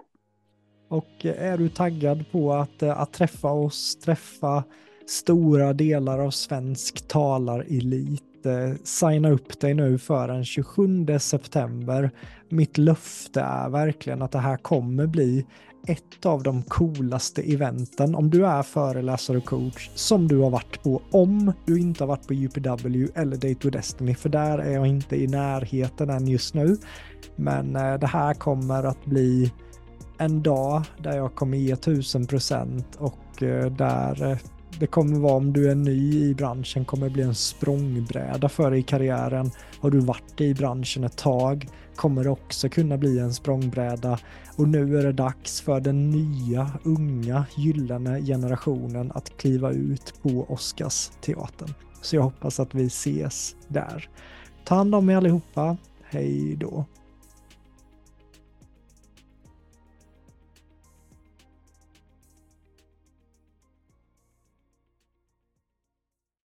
Och är du taggad på att, att träffa oss, träffa stora delar av svensk talarelit, signa upp dig nu för den tjugosjunde september. Mitt löfte är verkligen att det här kommer bli ett av de coolaste eventen om du är föreläsare och coach som du har varit på, om du inte har varit på U P W eller Date with Destiny, för där är jag inte i närheten än just nu. Men det här kommer att bli en dag där jag kommer ge tusen procent, och där det kommer vara, om du är ny i branschen, kommer bli en språngbräda för dig i karriären. Har du varit i branschen ett tag kommer det också kunna bli en språngbräda, och nu är det dags för den nya, unga, gyllene generationen att kliva ut på Oscarsteatern. Så jag hoppas att vi ses där. Ta hand om er allihopa. Hej då.